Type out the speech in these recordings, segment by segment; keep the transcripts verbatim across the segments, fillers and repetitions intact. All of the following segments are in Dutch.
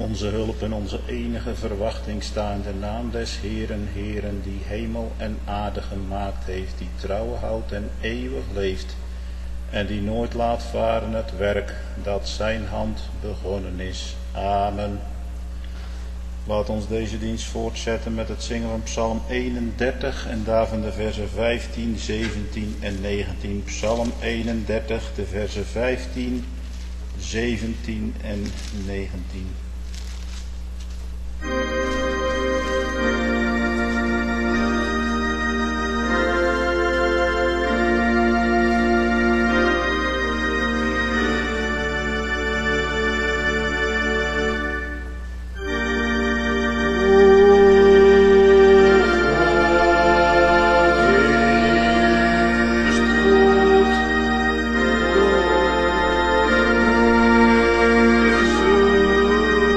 Onze hulp en onze enige verwachting staan in de naam des Heeren, Heeren, die hemel en aarde gemaakt heeft, die trouw houdt en eeuwig leeft, en die nooit laat varen het werk dat zijn hand begonnen is. Amen. Laat ons deze dienst voortzetten met het zingen van Psalm eenendertig en daarvan de versen vijftien, zeventien en negentien. Psalm eenendertig, de versen vijftien, zeventien en negentien. Thank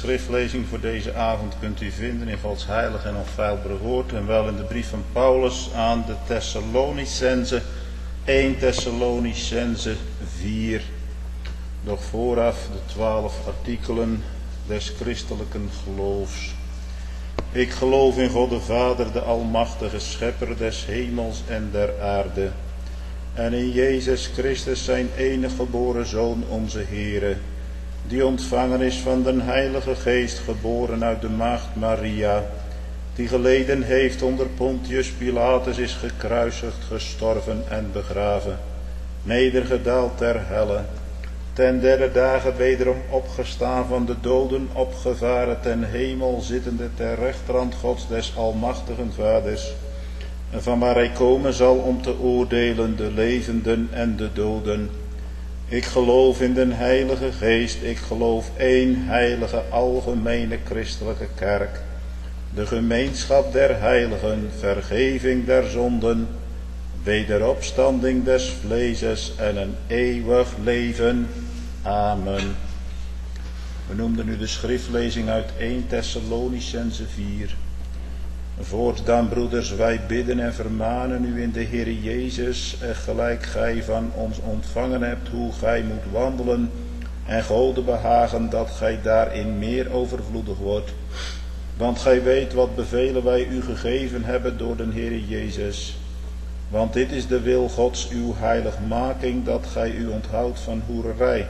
schriftlezing voor deze avond kunt u vinden in Gods heilig en onfeilbaar woord en wel in de brief van Paulus aan de Thessalonicenzen, eerste Thessalonicenzen vier. Doch vooraf de twaalf artikelen des christelijke geloofs. Ik geloof in God de Vader, de almachtige schepper des hemels en der aarde, en in Jezus Christus zijn enige geboren Zoon, onze Heere, die ontvangen is van den Heilige Geest, geboren uit de maagd Maria, die geleden heeft onder Pontius Pilatus, is gekruisigd, gestorven en begraven, nedergedaald ter helle, ten derde dagen wederom opgestaan van de doden, opgevaren ten hemel, zittende ter rechterhand Gods des almachtigen Vaders, en van waar hij komen zal om te oordelen de levenden en de doden. Ik geloof in den Heilige Geest, ik geloof één heilige algemene christelijke kerk, de gemeenschap der heiligen, vergeving der zonden, wederopstanding des vleeses en een eeuwig leven. Amen. We noemden nu de schriftlezing uit eerste Thessalonicenzen vier. Voortaan, broeders, wij bidden en vermanen u in de Heer Jezus, gelijk gij van ons ontvangen hebt, hoe gij moet wandelen, en Gode behagen dat gij daarin meer overvloedig wordt. Want gij weet wat bevelen wij u gegeven hebben door den Heer Jezus. Want dit is de wil Gods, uw heiligmaking, dat gij u onthoudt van hoererij.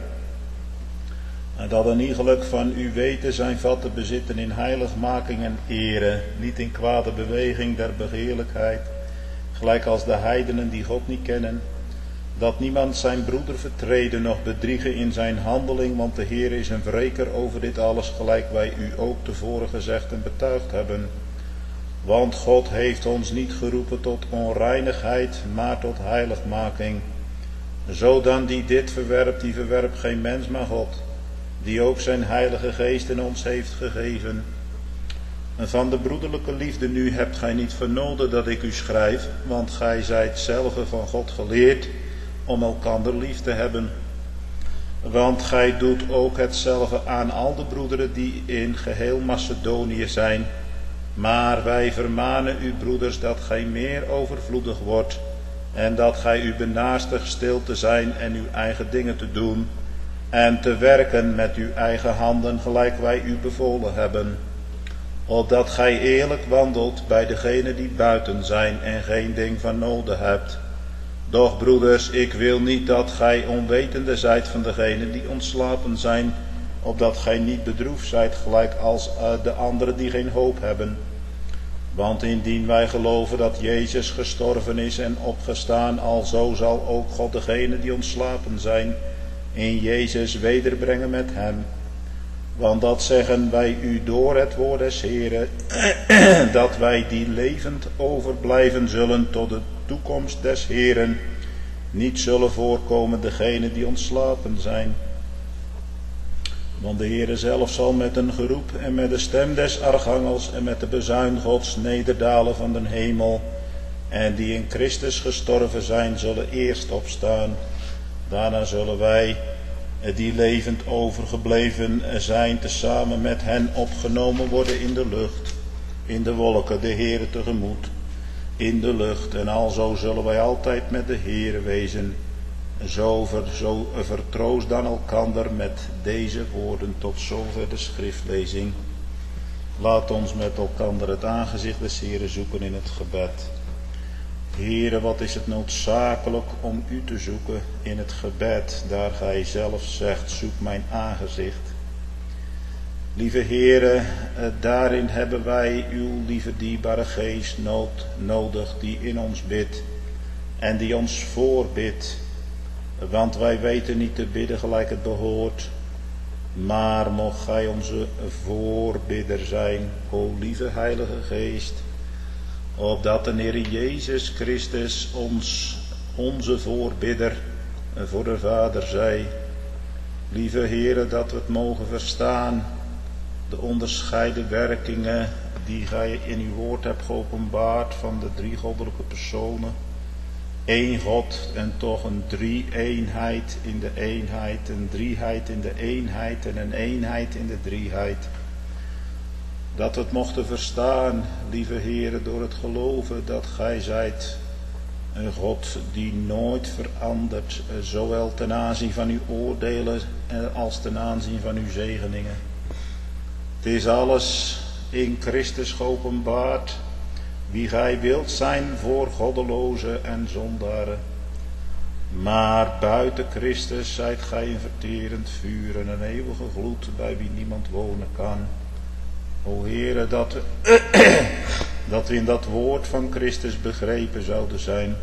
En dat een iegelijk van u weten zijn vat te bezitten in heiligmaking en ere, niet in kwade beweging der begeerlijkheid, gelijk als de heidenen die God niet kennen, dat niemand zijn broeder vertreden, noch bedriegen in zijn handeling, want de Heer is een wreker over dit alles, gelijk wij u ook tevoren gezegd en betuigd hebben. Want God heeft ons niet geroepen tot onreinigheid, maar tot heiligmaking. Zodan die dit verwerpt, die verwerpt geen mens, maar God, die ook zijn heilige geest in ons heeft gegeven. En van de broederlijke liefde nu hebt gij niet vernoden dat ik u schrijf, want gij zijt zelve van God geleerd om elkander lief te hebben. Want gij doet ook hetzelfde aan al de broederen die in geheel Macedonië zijn. Maar wij vermanen u, broeders, dat gij meer overvloedig wordt, en dat gij u benaastigt stil te zijn en uw eigen dingen te doen, en te werken met uw eigen handen, gelijk wij u bevolen hebben, opdat gij eerlijk wandelt bij degenen die buiten zijn en geen ding van noden hebt. Doch broeders, ik wil niet dat gij onwetende zijt van degenen die ontslapen zijn, opdat gij niet bedroefd zijt, gelijk als uh, de anderen die geen hoop hebben. Want indien wij geloven dat Jezus gestorven is en opgestaan, alzo zal ook God degenen die ontslapen zijn in Jezus wederbrengen met hem. Want dat zeggen wij u door het woord des Heeren, dat wij die levend overblijven zullen tot de toekomst des Heeren, niet zullen voorkomen degenen die ontslapen zijn. Want de Heere zelf zal met een geroep en met de stem des archangels en met de bezuin Gods nederdalen van den hemel, en die in Christus gestorven zijn, zullen eerst opstaan. Daarna zullen wij, die levend overgebleven zijn, tezamen met hen opgenomen worden in de lucht, in de wolken, de Heere tegemoet, in de lucht. En alzo zullen wij altijd met de Heere wezen. Zo, ver, zo vertroost dan elkander met deze woorden. Tot zover de schriftlezing. Laat ons met elkander het aangezicht des Heeren zoeken in het gebed. Heere, wat is het noodzakelijk om u te zoeken in het gebed, daar gij zelf zegt, zoek mijn aangezicht. Lieve Heere, daarin hebben wij uw lieve dierbare geest nood, nodig, die in ons bidt en die ons voorbidt. Want wij weten niet te bidden gelijk het behoort, maar mocht gij onze voorbidder zijn, o lieve Heilige Geest, opdat de Heer Jezus Christus ons, onze voorbidder, voor de Vader zij. Lieve Heere, dat we het mogen verstaan, de onderscheiden werkingen die gij in uw woord hebt geopenbaard van de drie goddelijke personen. Eén God en toch een drie-eenheid in de eenheid, een drieheid in de eenheid en een eenheid in de drieheid. Dat we het mochten verstaan, lieve Heere, door het geloven dat Gij zijt een God die nooit verandert, zowel ten aanzien van uw oordelen als ten aanzien van uw zegeningen. Het is alles in Christus geopenbaard, wie Gij wilt zijn voor goddelozen en zondaren. Maar buiten Christus zijt Gij een verterend vuur en een eeuwige gloed, bij wie niemand wonen kan. O Heere, dat we, dat we in dat woord van Christus begrepen zouden zijn.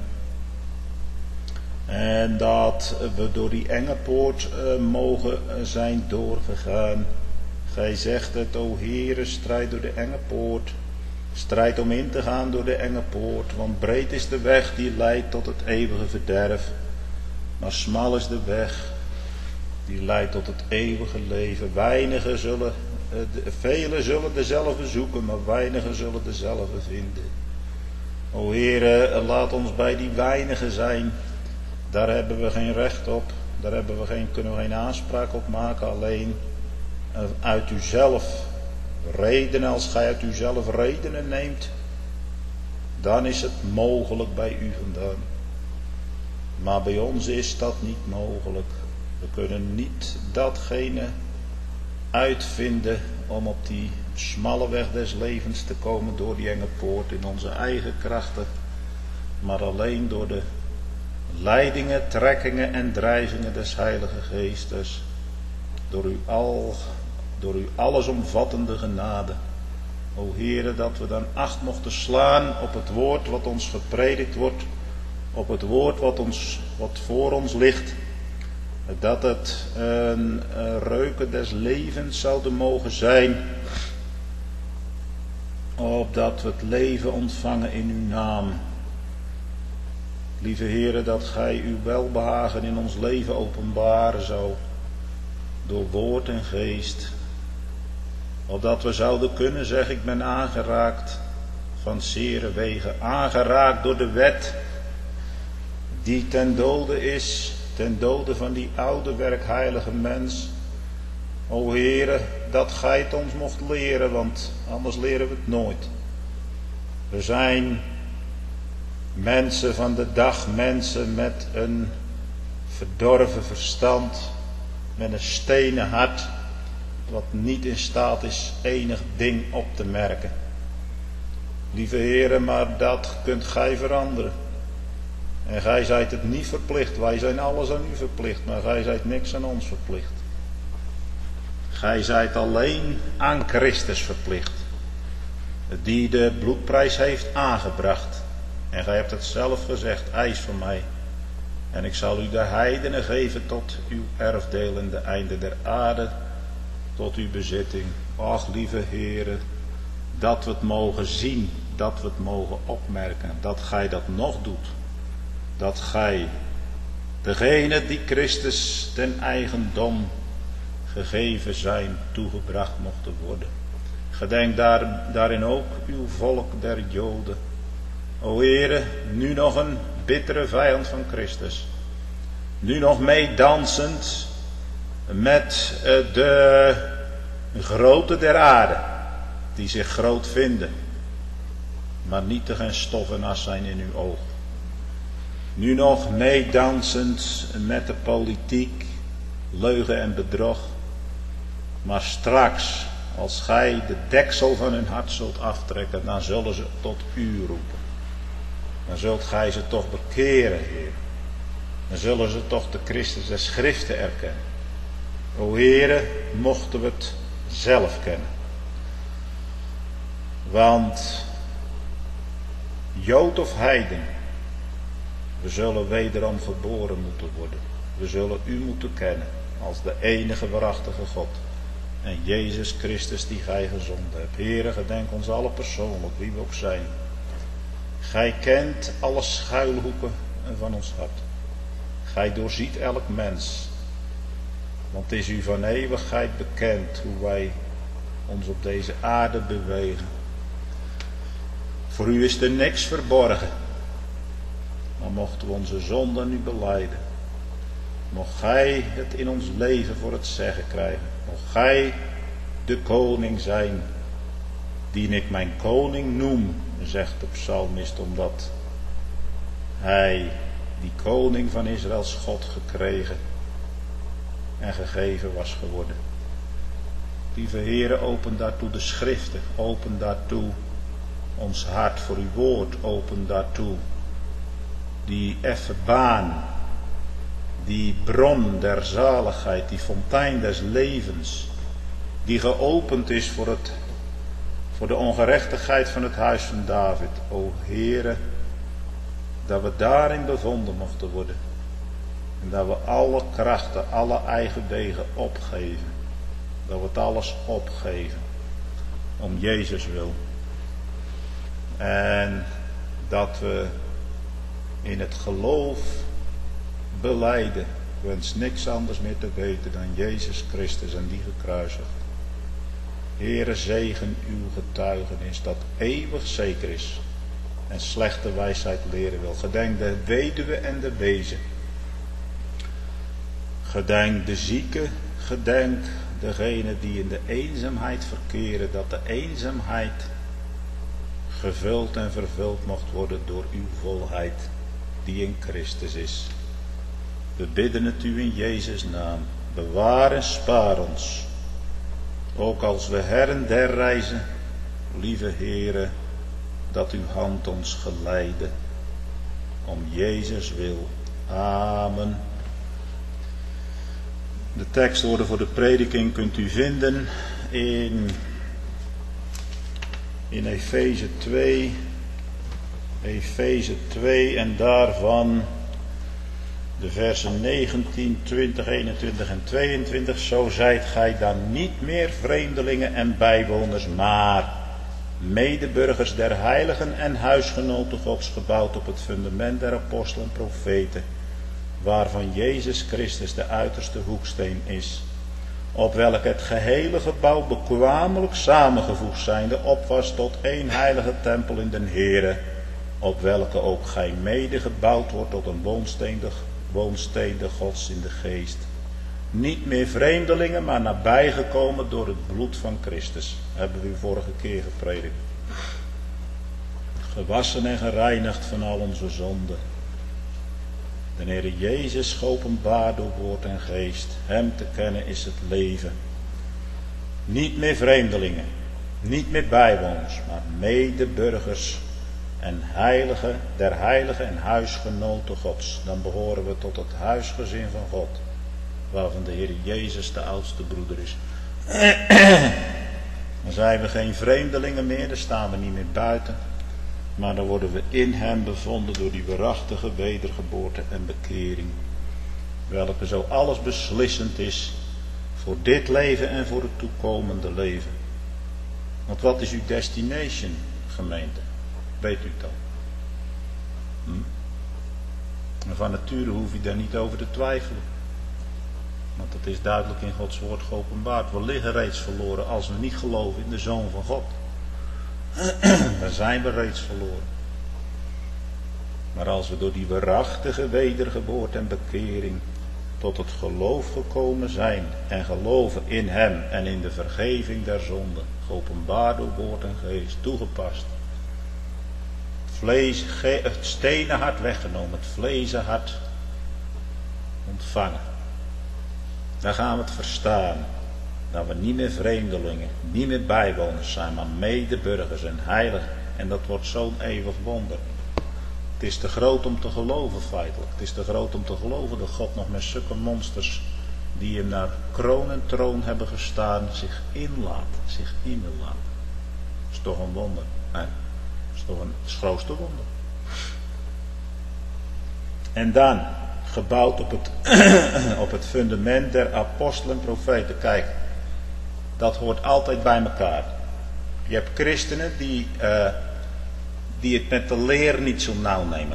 En dat we door die enge poort uh, mogen zijn doorgegaan. Gij zegt het, o Heere, strijd door de enge poort. Strijd om in te gaan door de enge poort. Want breed is de weg die leidt tot het eeuwige verderf. Maar smal is de weg die leidt tot het eeuwige leven. Weinigen zullen, uh, de, velen zullen dezelfde zoeken, maar weinigen zullen dezelfde vinden. O Heere, laat ons bij die weinigen zijn. Daar hebben we geen recht op. Daar hebben we geen, kunnen we geen aanspraak op maken. Alleen uit uzelf redenen. Als gij uit uzelf redenen neemt, dan is het mogelijk bij u vandaan. Maar bij ons is dat niet mogelijk. We kunnen niet datgene uitvinden om op die smalle weg des levens te komen door die enge poort in onze eigen krachten. Maar alleen door de leidingen, trekkingen en drijvingen des Heilige Geestes. Door uw, al, door uw allesomvattende genade. O Heere, dat we dan acht mochten slaan op het woord wat ons gepredikt wordt. Op het woord wat, ons, wat voor ons ligt. Dat het een, een reuken des levens zouden mogen zijn. Opdat we het leven ontvangen in uw naam. Lieve Heere, dat Gij uw welbehagen in ons leven openbaren zou. Door woord en geest. Opdat we zouden kunnen zeggen, ik ben aangeraakt van zere wegen. Aangeraakt door de wet die ten dode is. Ten dode van die oude werkheilige mens. O Heere, dat Gij het ons mocht leren, want anders leren we het nooit. We zijn mensen van de dag, mensen met een verdorven verstand, met een stenen hart, wat niet in staat is enig ding op te merken. Lieve Heere, maar dat kunt Gij veranderen. En Gij zijt het niet verplicht, wij zijn alles aan u verplicht, maar Gij zijt niks aan ons verplicht. Gij zijt alleen aan Christus verplicht, die de bloedprijs heeft aangebracht. En gij hebt het zelf gezegd, eis van mij. En ik zal u de heidenen geven tot uw erfdeel en de einde der aarde, tot uw bezitting. Och, lieve Heere, dat we het mogen zien, dat we het mogen opmerken, dat gij dat nog doet. Dat gij, degene die Christus ten eigendom gegeven zijn, toegebracht mochten worden. Gedenk daar, daarin ook uw volk der Joden. O Heere, nu nog een bittere vijand van Christus. Nu nog meedansend met de grote der aarde, die zich groot vinden, maar nietig en stof en as zijn in uw oog. Nu nog meedansend met de politiek, leugen en bedrog, maar straks, als gij de deksel van hun hart zult aftrekken, dan zullen ze tot u roepen. Dan zult gij ze toch bekeren, Heer. Dan zullen ze toch de Christus der Schriften erkennen. O Heere, mochten we het zelf kennen. Want Jood of heiden, we zullen wederom geboren moeten worden. We zullen u moeten kennen als de enige waarachtige God. En Jezus Christus die gij gezonden hebt. Heere, gedenk ons alle persoonlijk, wie we ook zijn. Gij kent alle schuilhoeken van ons hart. Gij doorziet elk mens. Want het is u van eeuwigheid bekend hoe wij ons op deze aarde bewegen. Voor u is er niks verborgen. Maar mochten we onze zonde nu belijden. Mocht gij het in ons leven voor het zeggen krijgen. Mocht gij de koning zijn die ik mijn koning noem, zegt de psalmist, omdat hij, die koning van Israëls God, gekregen en gegeven was geworden. Lieve Heere, open daartoe de schriften, open daartoe ons hart voor uw woord, open daartoe die effe baan, die bron der zaligheid, die fontein des levens, die geopend is voor, het, voor de ongerechtigheid van het huis van David. O Heere, dat we daarin bevonden mochten worden. En dat we alle krachten, alle eigen wegen opgeven. Dat we het alles opgeven. Om Jezus wil. En dat we in het geloof belijden. Ik wens niks anders meer te weten dan Jezus Christus en die gekruisigd. Heere, zegen uw getuigenis dat eeuwig zeker is. En slechte wijsheid leren wil. Gedenk de weduwe en de wezen. Gedenk de zieke. Gedenk degene die in de eenzaamheid verkeren. Dat de eenzaamheid gevuld en vervuld mocht worden door uw volheid. Die in Christus is. We bidden het u in Jezus' naam. Bewaar en spaar ons. Ook als we her en der reizen. Lieve Heere. Dat uw hand ons geleide. Om Jezus wil. Amen. De tekstwoorden voor de prediking kunt u vinden in, in Efeze twee. Efeze twee en daarvan de versen negentien, twintig, eenentwintig en tweeëntwintig. Zo zijt gij dan niet meer vreemdelingen en bijwoners, maar medeburgers der heiligen en huisgenoten Gods, gebouwd op het fundament der apostelen en profeten, waarvan Jezus Christus de uiterste hoeksteen is, op welk het gehele gebouw bekwamelijk samengevoegd zijnde op was tot één heilige tempel in den Heere, op welke ook gij mede gebouwd wordt tot een woonsteen de, woonsteen de Gods in de geest. Niet meer vreemdelingen, maar nabijgekomen door het bloed van Christus. Hebben we u vorige keer gepredikt. Gewassen en gereinigd van al onze zonden. De Heer Jezus geopenbaard door woord en geest. Hem te kennen is het leven. Niet meer vreemdelingen. Niet meer bijwoners, maar medeburgers en heiligen, der heiligen en huisgenoten Gods. Dan behoren we tot het huisgezin van God. Waarvan de Heer Jezus de oudste broeder is. Dan zijn we geen vreemdelingen meer, dan staan we niet meer buiten. Maar dan worden we in hem bevonden door die waarachtige wedergeboorte en bekering. Welke zo alles beslissend is voor dit leven en voor het toekomende leven. Want wat is uw destination, gemeente? Weet u het al? Hm? En van nature hoef je daar niet over te twijfelen. Want het is duidelijk in Gods woord geopenbaard. We liggen reeds verloren als we niet geloven in de Zoon van God. Dan zijn we reeds verloren. Maar als we door die waarachtige wedergeboorte en bekering tot het geloof gekomen zijn en geloven in hem en in de vergeving der zonden, geopenbaard door woord en geest, toegepast. Vlees, het stenen hart weggenomen, het vlezen hart ontvangen. Dan gaan we het verstaan. Dat we niet meer vreemdelingen, niet meer bijwoners zijn, maar medeburgers en heiligen. En dat wordt zo'n eeuwig wonder. Het is te groot om te geloven feitelijk. Het is te groot om te geloven dat God nog met zulke monsters die hem naar kroon en troon hebben gestaan, zich inlaat. Zich in wil laten. Dat is toch een wonder. Nee, dat is toch een, het grootste wonder. En dan, gebouwd op het, op het fundament der apostelen en profeten. Kijk, dat hoort altijd bij elkaar. Je hebt christenen die, uh, die het met de leer niet zo nauw nemen.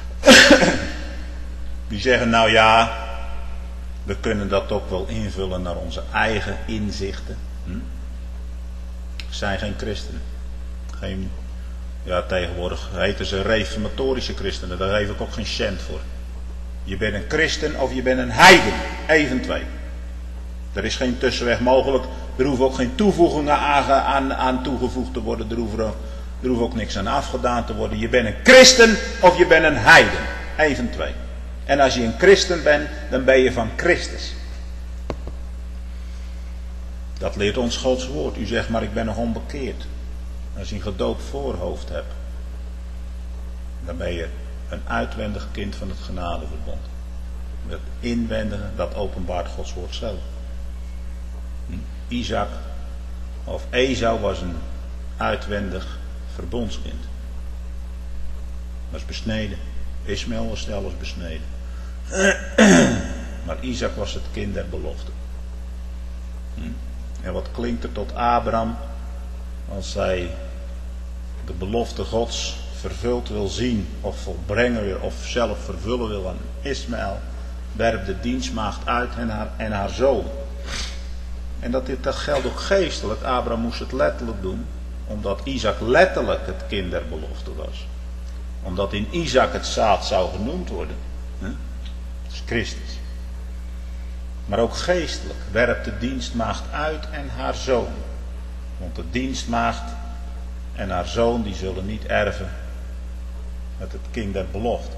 Die zeggen, nou ja, we kunnen dat ook wel invullen naar onze eigen inzichten. Hm? Zijn geen christenen. Geen, ja, tegenwoordig heten ze reformatorische christenen. Daar geef ik ook geen cent voor. Je bent een christen of je bent een heiden. Even twee. Er is geen tussenweg mogelijk. Er hoeven ook geen toevoegingen aan, aan, aan toegevoegd te worden. Er hoeft, er hoeft ook niks aan afgedaan te worden. Je bent een christen of je bent een heiden. Eén van twee. En als je een christen bent, dan ben je van Christus. Dat leert ons Gods woord. U zegt maar ik ben nog onbekeerd. Als je een gedoopt voorhoofd hebt, dan ben je een uitwendig kind van het genadeverbond. Het inwendige, dat openbaart Gods woord zelf. Isaac of Esau was een uitwendig verbondskind. Was besneden. Ismaël was zelfs besneden. Maar Isaac was het kind der belofte. En wat klinkt er tot Abraham als hij de belofte Gods vervuld wil zien of volbrengen wil of zelf vervullen wil aan Ismaël, werpt de dienstmaagd uit en haar, en haar zoon. En dat, dit, dat geldt ook geestelijk. Abraham moest het letterlijk doen, omdat Isaac letterlijk het kind der belofte was. Omdat in Isaac het zaad zou genoemd worden. Dat is Christus. Maar ook geestelijk werpt de dienstmaagd uit en haar zoon. Want de dienstmaagd en haar zoon die zullen niet erven met het kind der belofte.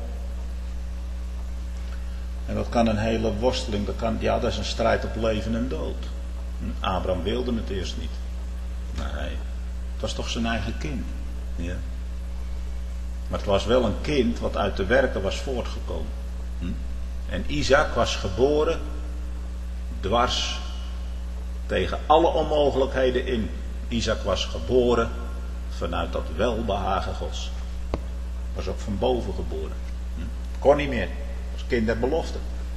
En dat kan een hele worsteling, dat kan, ja dat is een strijd op leven en dood. Abraham wilde het eerst niet. Nee, het was toch zijn eigen kind. Ja. Maar het was wel een kind wat uit de werken was voortgekomen. En Isaac was geboren dwars tegen alle onmogelijkheden in. Isaac was geboren vanuit dat welbehagen Gods. Was ook van boven geboren. Kon niet meer. Was kind der belofte.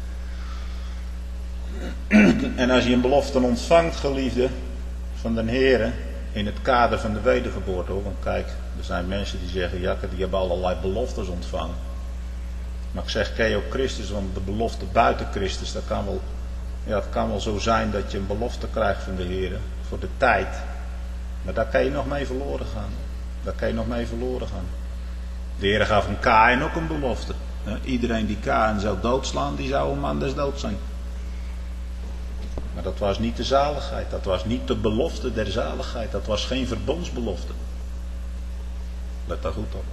En als je een belofte ontvangt, geliefde, van de Heere, in het kader van de wedergeboorte, hoor. Want kijk, er zijn mensen die zeggen, ja, die hebben allerlei beloftes ontvangen. Maar ik zeg, ken je ook Christus, want de belofte buiten Christus, dat kan wel, ja, het kan wel zo zijn dat je een belofte krijgt van de Heere, voor de tijd. Maar daar kan je nog mee verloren gaan. Daar kan je nog mee verloren gaan. De Heere gaf een Kaïn ook een belofte. Iedereen die Kaïn zou doodslaan, die zou een man des doods zijn. Maar dat was niet de zaligheid. Dat was niet de belofte der zaligheid. Dat was geen verbondsbelofte. Let daar goed op.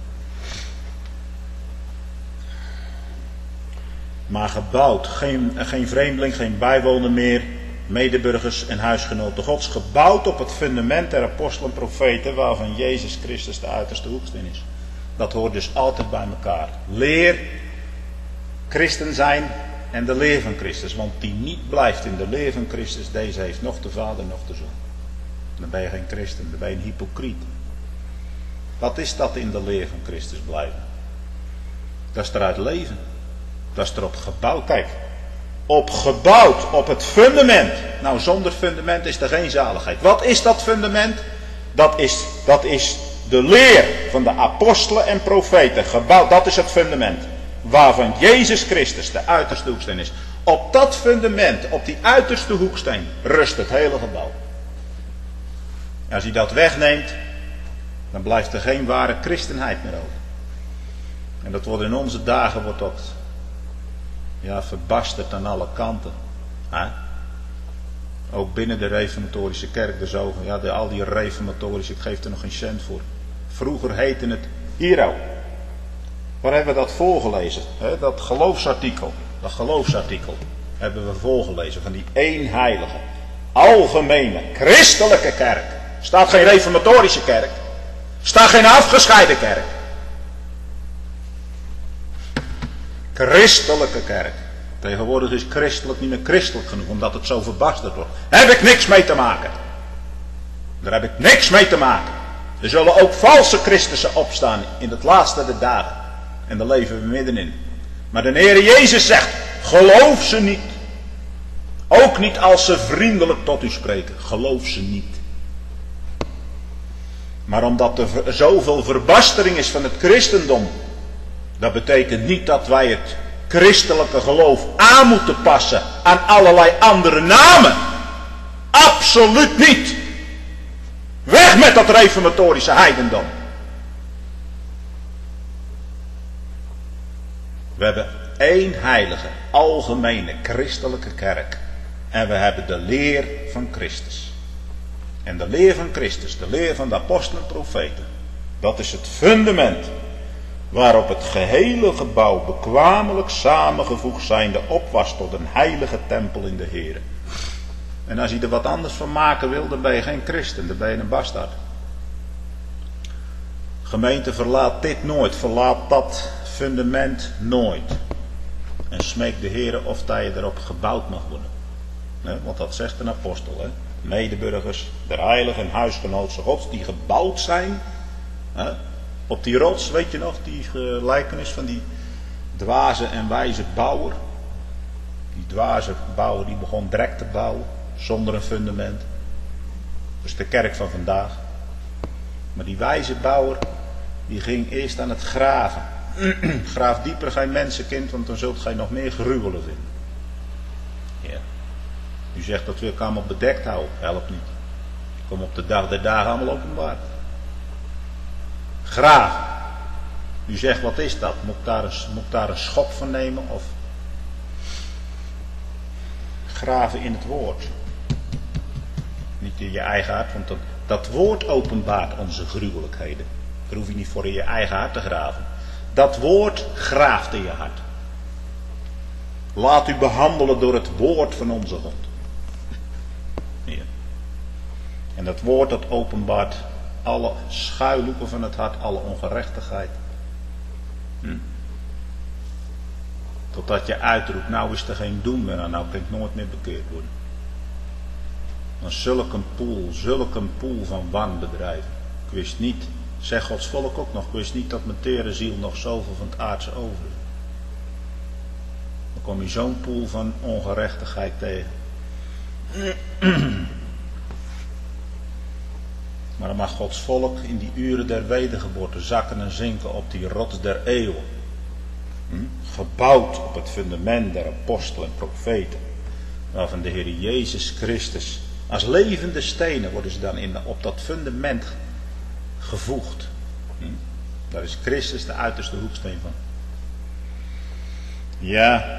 Maar gebouwd. Geen, geen vreemdeling, geen bijwoner meer. Medeburgers en huisgenoten Gods. Gebouwd op het fundament der apostelen en profeten. Waarvan Jezus Christus de uiterste hoeksteen is. Dat hoort dus altijd bij elkaar. Leer. Christen zijn. En de leer van Christus. Want die niet blijft in de leer van Christus. Deze heeft nog de Vader nog de Zoon. Dan ben je geen christen. Dan ben je een hypocriet. Wat is dat in de leer van Christus blijven? Dat is eruit leven. Dat is erop gebouwd. Kijk. Op gebouwd. Op het fundament. Nou, zonder fundament is er geen zaligheid. Wat is dat fundament? Dat is, dat is de leer van de apostelen en profeten. Gebouwd. Dat is het fundament. Waarvan Jezus Christus de uiterste hoeksteen is. Op dat fundament, op die uiterste hoeksteen, rust het hele gebouw. En als hij dat wegneemt, dan blijft er geen ware christenheid meer over. En dat wordt in onze dagen wordt dat, ja, verbasterd aan alle kanten. He? Ook binnen de reformatorische kerk, de zogen, ja, de, al die reformatorische, ik geef er nog geen cent voor. Vroeger heette het Hiero. Waar hebben we dat voorgelezen? He, dat geloofsartikel. Dat geloofsartikel hebben we voorgelezen van die één heilige, algemene, christelijke kerk. Staat geen reformatorische kerk. Staat geen afgescheiden kerk. Christelijke kerk. Tegenwoordig is christelijk niet meer christelijk genoeg, omdat het zo verbasterd wordt. Daar heb ik niks mee te maken. Daar heb ik niks mee te maken. Er zullen ook valse Christussen opstaan in het laatste der dagen. En daar leven we middenin. Maar de Heer Jezus zegt, geloof ze niet. Ook niet als ze vriendelijk tot u spreken. Geloof ze niet. Maar omdat er zoveel verbastering is van het christendom. Dat betekent niet dat wij het christelijke geloof aan moeten passen aan allerlei andere namen. Absoluut niet. Weg met dat reformatorische heidendom. We hebben één heilige, algemene, christelijke kerk. En we hebben de leer van Christus. En de leer van Christus, de leer van de apostelen en profeten, dat is het fundament waarop het gehele gebouw bekwamelijk samengevoegd zijnde op was tot een heilige tempel in de Here. En als je er wat anders van maken wil, dan ben je geen christen, dan ben je een bastaard. Gemeente, verlaat dit nooit, verlaat dat fundament nooit. En smeek de Heere of dat je erop gebouwd mag worden. Nee, want dat zegt een apostel, hè? Medeburgers der heilige en huisgenootse gods die gebouwd zijn, hè? Op die rots, weet je nog, die gelijkenis van die dwaze en wijze bouwer. Die dwaze bouwer die begon direct te bouwen, zonder een fundament. Dat is de kerk van vandaag. Maar die wijze bouwer, die ging eerst aan het graven. Graaf dieper, geen mensenkind, want dan zult gij nog meer gruwelen vinden. Ja. U zegt dat we elkaar allemaal bedekt houden, helpt niet. Kom op de dag der dagen allemaal openbaar. Graven. U zegt, wat is dat? Moet ik daar een, moet ik daar een schop van nemen? Of graven in het woord. Niet in je eigen hart, want dat, dat woord openbaart onze gruwelijkheden. Daar hoef je niet voor in je eigen hart te graven. Dat woord graaft in je hart. Laat u behandelen door het woord van onze God. Ja. En dat woord dat openbaart alle schuilhoeken van het hart, alle ongerechtigheid. Hm. Totdat je uitroept, nou is er geen doen meer aan, nou kan ik nooit meer bekeerd worden. Dan zulk een poel, zulk een poel van wanbedrijven. Ik wist niet, zegt Gods volk ook nog, ik wist niet dat mijn tere ziel nog zoveel van het aardse over is. Dan kom je zo'n poel van ongerechtigheid tegen. Maar dan mag Gods volk in die uren der wedergeboorte zakken en zinken op die rots der eeuwen. Hm? Gebouwd op het fundament der apostelen en profeten. Waarvan de Heer Jezus Christus als levende stenen worden ze dan in, op dat fundament gevoegd. Hm? Daar is Christus de uiterste hoeksteen van. Ja.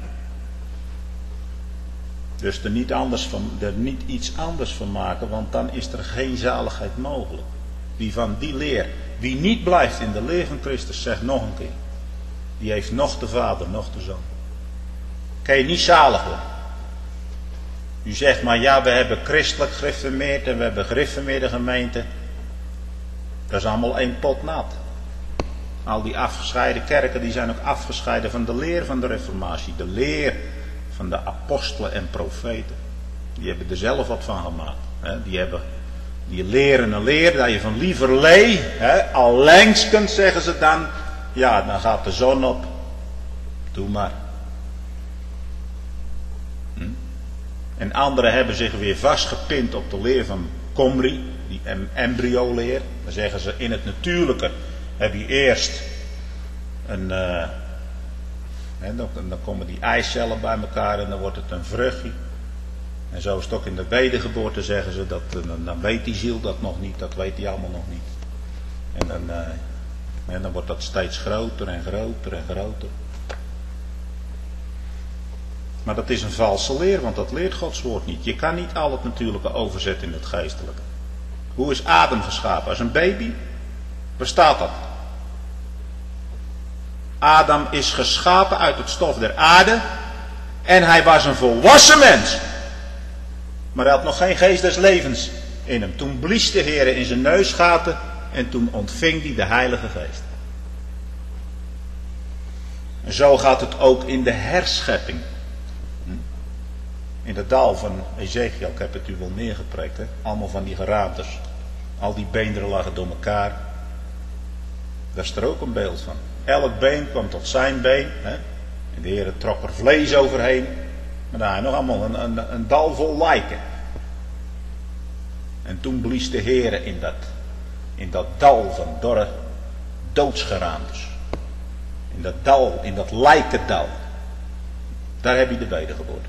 Dus er niet, anders van, er niet iets anders van maken, want dan is er geen zaligheid mogelijk. Wie van die leer, wie niet blijft in de leer van Christus, zegt nog een keer. Die heeft nog de Vader, nog de Zoon. Kan je niet zalig worden. U zegt maar, ja, we hebben christelijk gereformeerd en we hebben gereformeerde gemeenten. Dat is allemaal één pot nat. Al die afgescheiden kerken, die zijn ook afgescheiden van de leer van de reformatie. De leer van de apostelen en profeten. Die hebben er zelf wat van gemaakt. Hè? Die, hebben, die leren een leer dat je van lieverlee, hè, al lengst kunt, zeggen ze dan. Ja, dan gaat de zon op. Doe maar. Hm? En anderen hebben zich weer vastgepind op de leer van Komri, die embryo-leer. Dan zeggen ze, in het natuurlijke heb je eerst een... Uh, hè, dan, dan komen die eicellen bij elkaar en dan wordt het een vruchtje. En zo is het ook in de wedergeboorte, zeggen ze, dat, dan, dan weet die ziel dat nog niet, dat weet die allemaal nog niet. En dan, uh, en dan wordt dat steeds groter en groter en groter. Maar dat is een valse leer, want dat leert Gods woord niet. Je kan niet al het natuurlijke overzetten in het geestelijke. Hoe is Adam geschapen? Als een baby? Waar staat dat? Adam is geschapen uit het stof der aarde en hij was een volwassen mens. Maar hij had nog geen geest des levens in hem. Toen blies de Heer in zijn neusgaten en toen ontving hij de Heilige Geest. En zo gaat het ook in de herschepping. In het dal van Ezekiel, ik heb het u wel neergepreekt, hè? Allemaal van die geraamtes. Al die beenderen lagen door elkaar. Daar is er ook een beeld van. Elk been kwam tot zijn been. Hè? En de Heer trok er vlees overheen. Maar daar nog allemaal een, een, een dal vol lijken. En toen blies de Heer in dat, in dat dal van dorre doodsgeraamtes. In dat dal, in dat lijkendal. Daar heb je de wedergeboorte.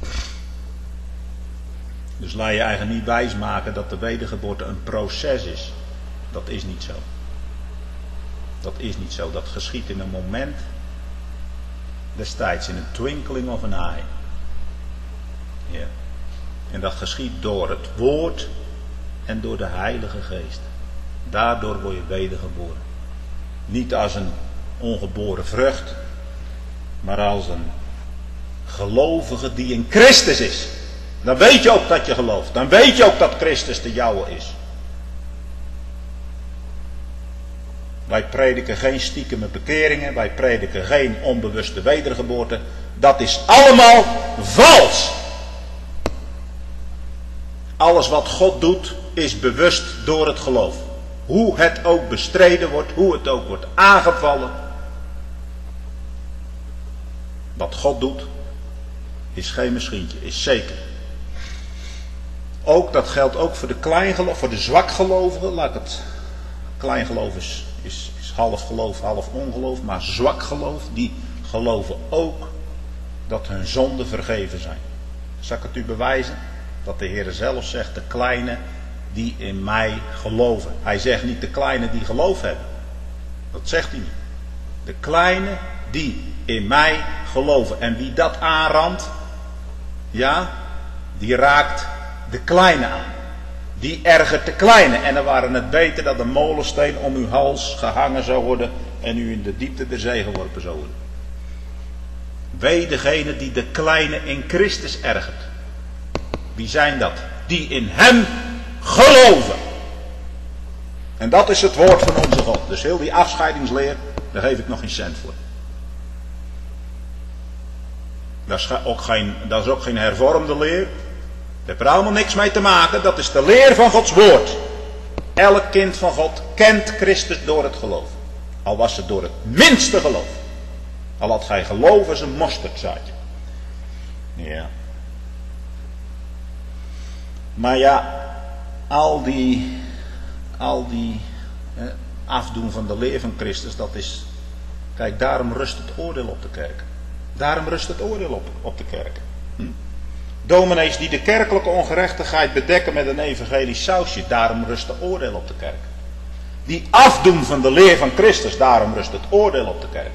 Dus laat je eigenlijk niet wijsmaken dat de wedergeboorte een proces is. Dat is niet zo. Dat is niet zo. Dat geschiet in een moment. Destijds in een twinkling of an eye. Ja. En dat geschiet door het woord en door de Heilige Geest. Daardoor word je wedergeboren. Niet als een ongeboren vrucht, maar als een gelovige die in Christus is. Dan weet je ook dat je gelooft. Dan weet je ook dat Christus de jouwe is. Wij prediken geen stiekeme bekeringen. Wij prediken geen onbewuste wedergeboorte. Dat is allemaal vals. Alles wat God doet is bewust door het geloof. Hoe het ook bestreden wordt, hoe het ook wordt aangevallen. Wat God doet is geen misschientje, is zeker. Ook, dat geldt ook voor de kleingeloof, voor de zwakgelovigen. Laat ik het, kleingeloof is, is, is half geloof, half ongeloof. Maar zwakgeloof, die geloven ook dat hun zonden vergeven zijn. Zal ik het u bewijzen? Dat de Heer zelf zegt, de kleine die in mij geloven. Hij zegt niet de kleine die geloof hebben. Dat zegt hij niet. De kleine die in mij geloven. En wie dat aanramt, ja, die raakt de kleine aan. Die ergert de kleine. En dan waren het beter dat een molensteen om uw hals gehangen zou worden en u in de diepte der zee geworpen zou worden. Wee degene die de kleine in Christus ergert. Wie zijn dat? Die in hem geloven. En dat is het woord van onze God. Dus heel die afscheidingsleer, daar geef ik nog geen cent voor. Dat is ook geen, dat is ook geen hervormde leer. Dat heeft er allemaal niks mee te maken. Dat is de leer van Gods woord. Elk kind van God kent Christus door het geloof. Al was het door het minste geloof. Al had gij geloof als een mosterdzaadje. Ja. Maar ja, al die, al die eh, afdoen van de leer van Christus, dat is, kijk, daarom rust het oordeel op de kerk. Daarom rust het oordeel op, op de kerk. Hm. Dominees die de kerkelijke ongerechtigheid bedekken met een evangelisch sausje, daarom rust het oordeel op de kerk. Die afdoen van de leer van Christus, daarom rust het oordeel op de kerk.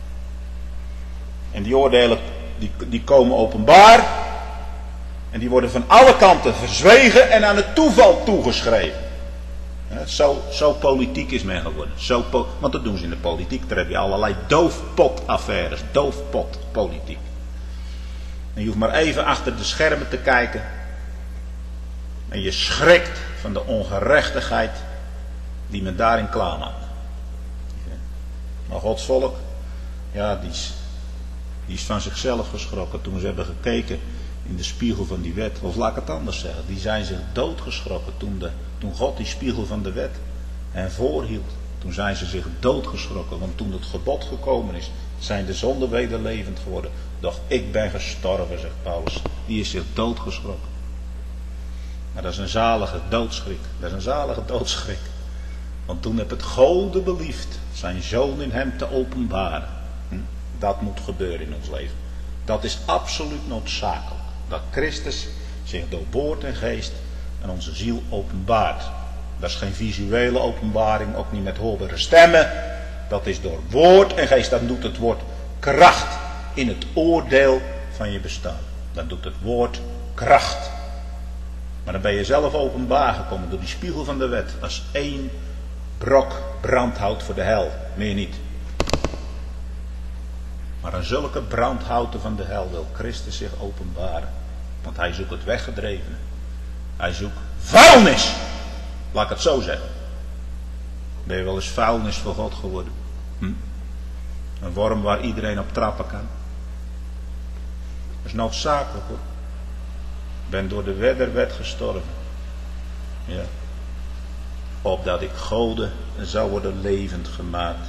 En die oordelen, die, die komen openbaar. En die worden van alle kanten verzwegen en aan het toeval toegeschreven. Ja, zo, zo politiek is men geworden. Zo po- want dat doen ze in de politiek. Daar heb je allerlei doofpotaffaires. Doofpotpolitiek. En je hoeft maar even achter de schermen te kijken. En je schrikt van de ongerechtigheid die men daarin klaarmaakt. Maar Gods volk, ja, die is, die is van zichzelf geschrokken toen ze hebben gekeken in de spiegel van die wet. Of laat ik het anders zeggen. Die zijn zich doodgeschrokken toen, de, toen God die spiegel van de wet hen voorhield. Toen zijn ze zich doodgeschrokken. Want toen het gebod gekomen is, zijn de zonden weder levend geworden. Doch ik ben gestorven, zegt Paulus. Die is zich doodgeschrokken. Maar dat is een zalige doodschrik. Dat is een zalige doodschrik. Want toen heb het Gode beliefd zijn zoon in hem te openbaren. Hm? Dat moet gebeuren in ons leven. Dat is absoluut noodzakelijk. Dat Christus zich door woord en geest aan onze ziel openbaart. Dat is geen visuele openbaring, ook niet met hoorbare stemmen. Dat is door woord en geest. Dan doet het woord kracht in het oordeel van je bestaan. Dan doet het woord kracht. Maar dan ben je zelf openbaar gekomen door die spiegel van de wet. Als één brok brandhout voor de hel. Meer niet. Maar aan zulke brandhouten van de hel wil Christus zich openbaren. Want hij zoekt het weggedrevene. Hij zoekt vuilnis. Laat ik het zo zeggen. Ben je wel eens vuilnis voor God geworden? Hm? Een worm waar iedereen op trappen kan. Dat is noodzakelijk hoor. Ik ben door de wedderwet gestorven. Ja. Opdat ik Gode zou worden levend gemaakt.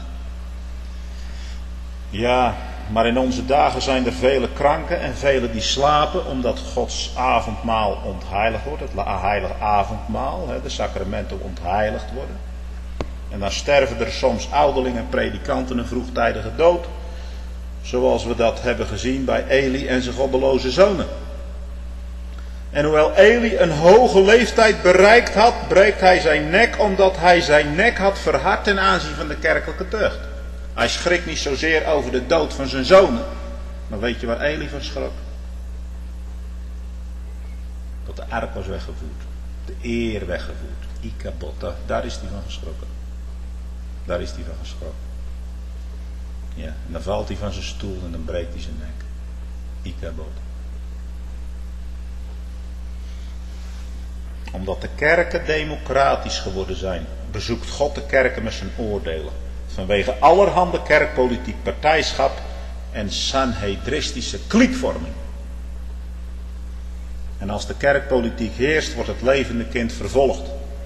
Ja, maar in onze dagen zijn er vele kranken en vele die slapen, omdat Gods avondmaal ontheiligd wordt. Het heilige avondmaal, de sacramenten ontheiligd worden. En dan sterven er soms ouderlingen en predikanten een vroegtijdige dood. Zoals we dat hebben gezien bij Eli en zijn goddeloze zonen. En hoewel Eli een hoge leeftijd bereikt had, breekt hij zijn nek omdat hij zijn nek had verhard ten aanzien van de kerkelijke tucht. Hij schrikt niet zozeer over de dood van zijn zonen. Maar weet je waar Eli van schrok? Dat de ark was weggevoerd. De eer weggevoerd. Ikabod, daar, daar is hij van geschrokken. Daar is hij van geschrokken. Ja, en dan valt hij van zijn stoel en dan breekt hij zijn nek. Ikabod. Omdat de kerken democratisch geworden zijn, bezoekt God de kerken met zijn oordelen. Vanwege allerhande kerkpolitiek partijschap en sanhedristische kliekvorming. En als de kerkpolitiek heerst, wordt het levende kind vervolgd.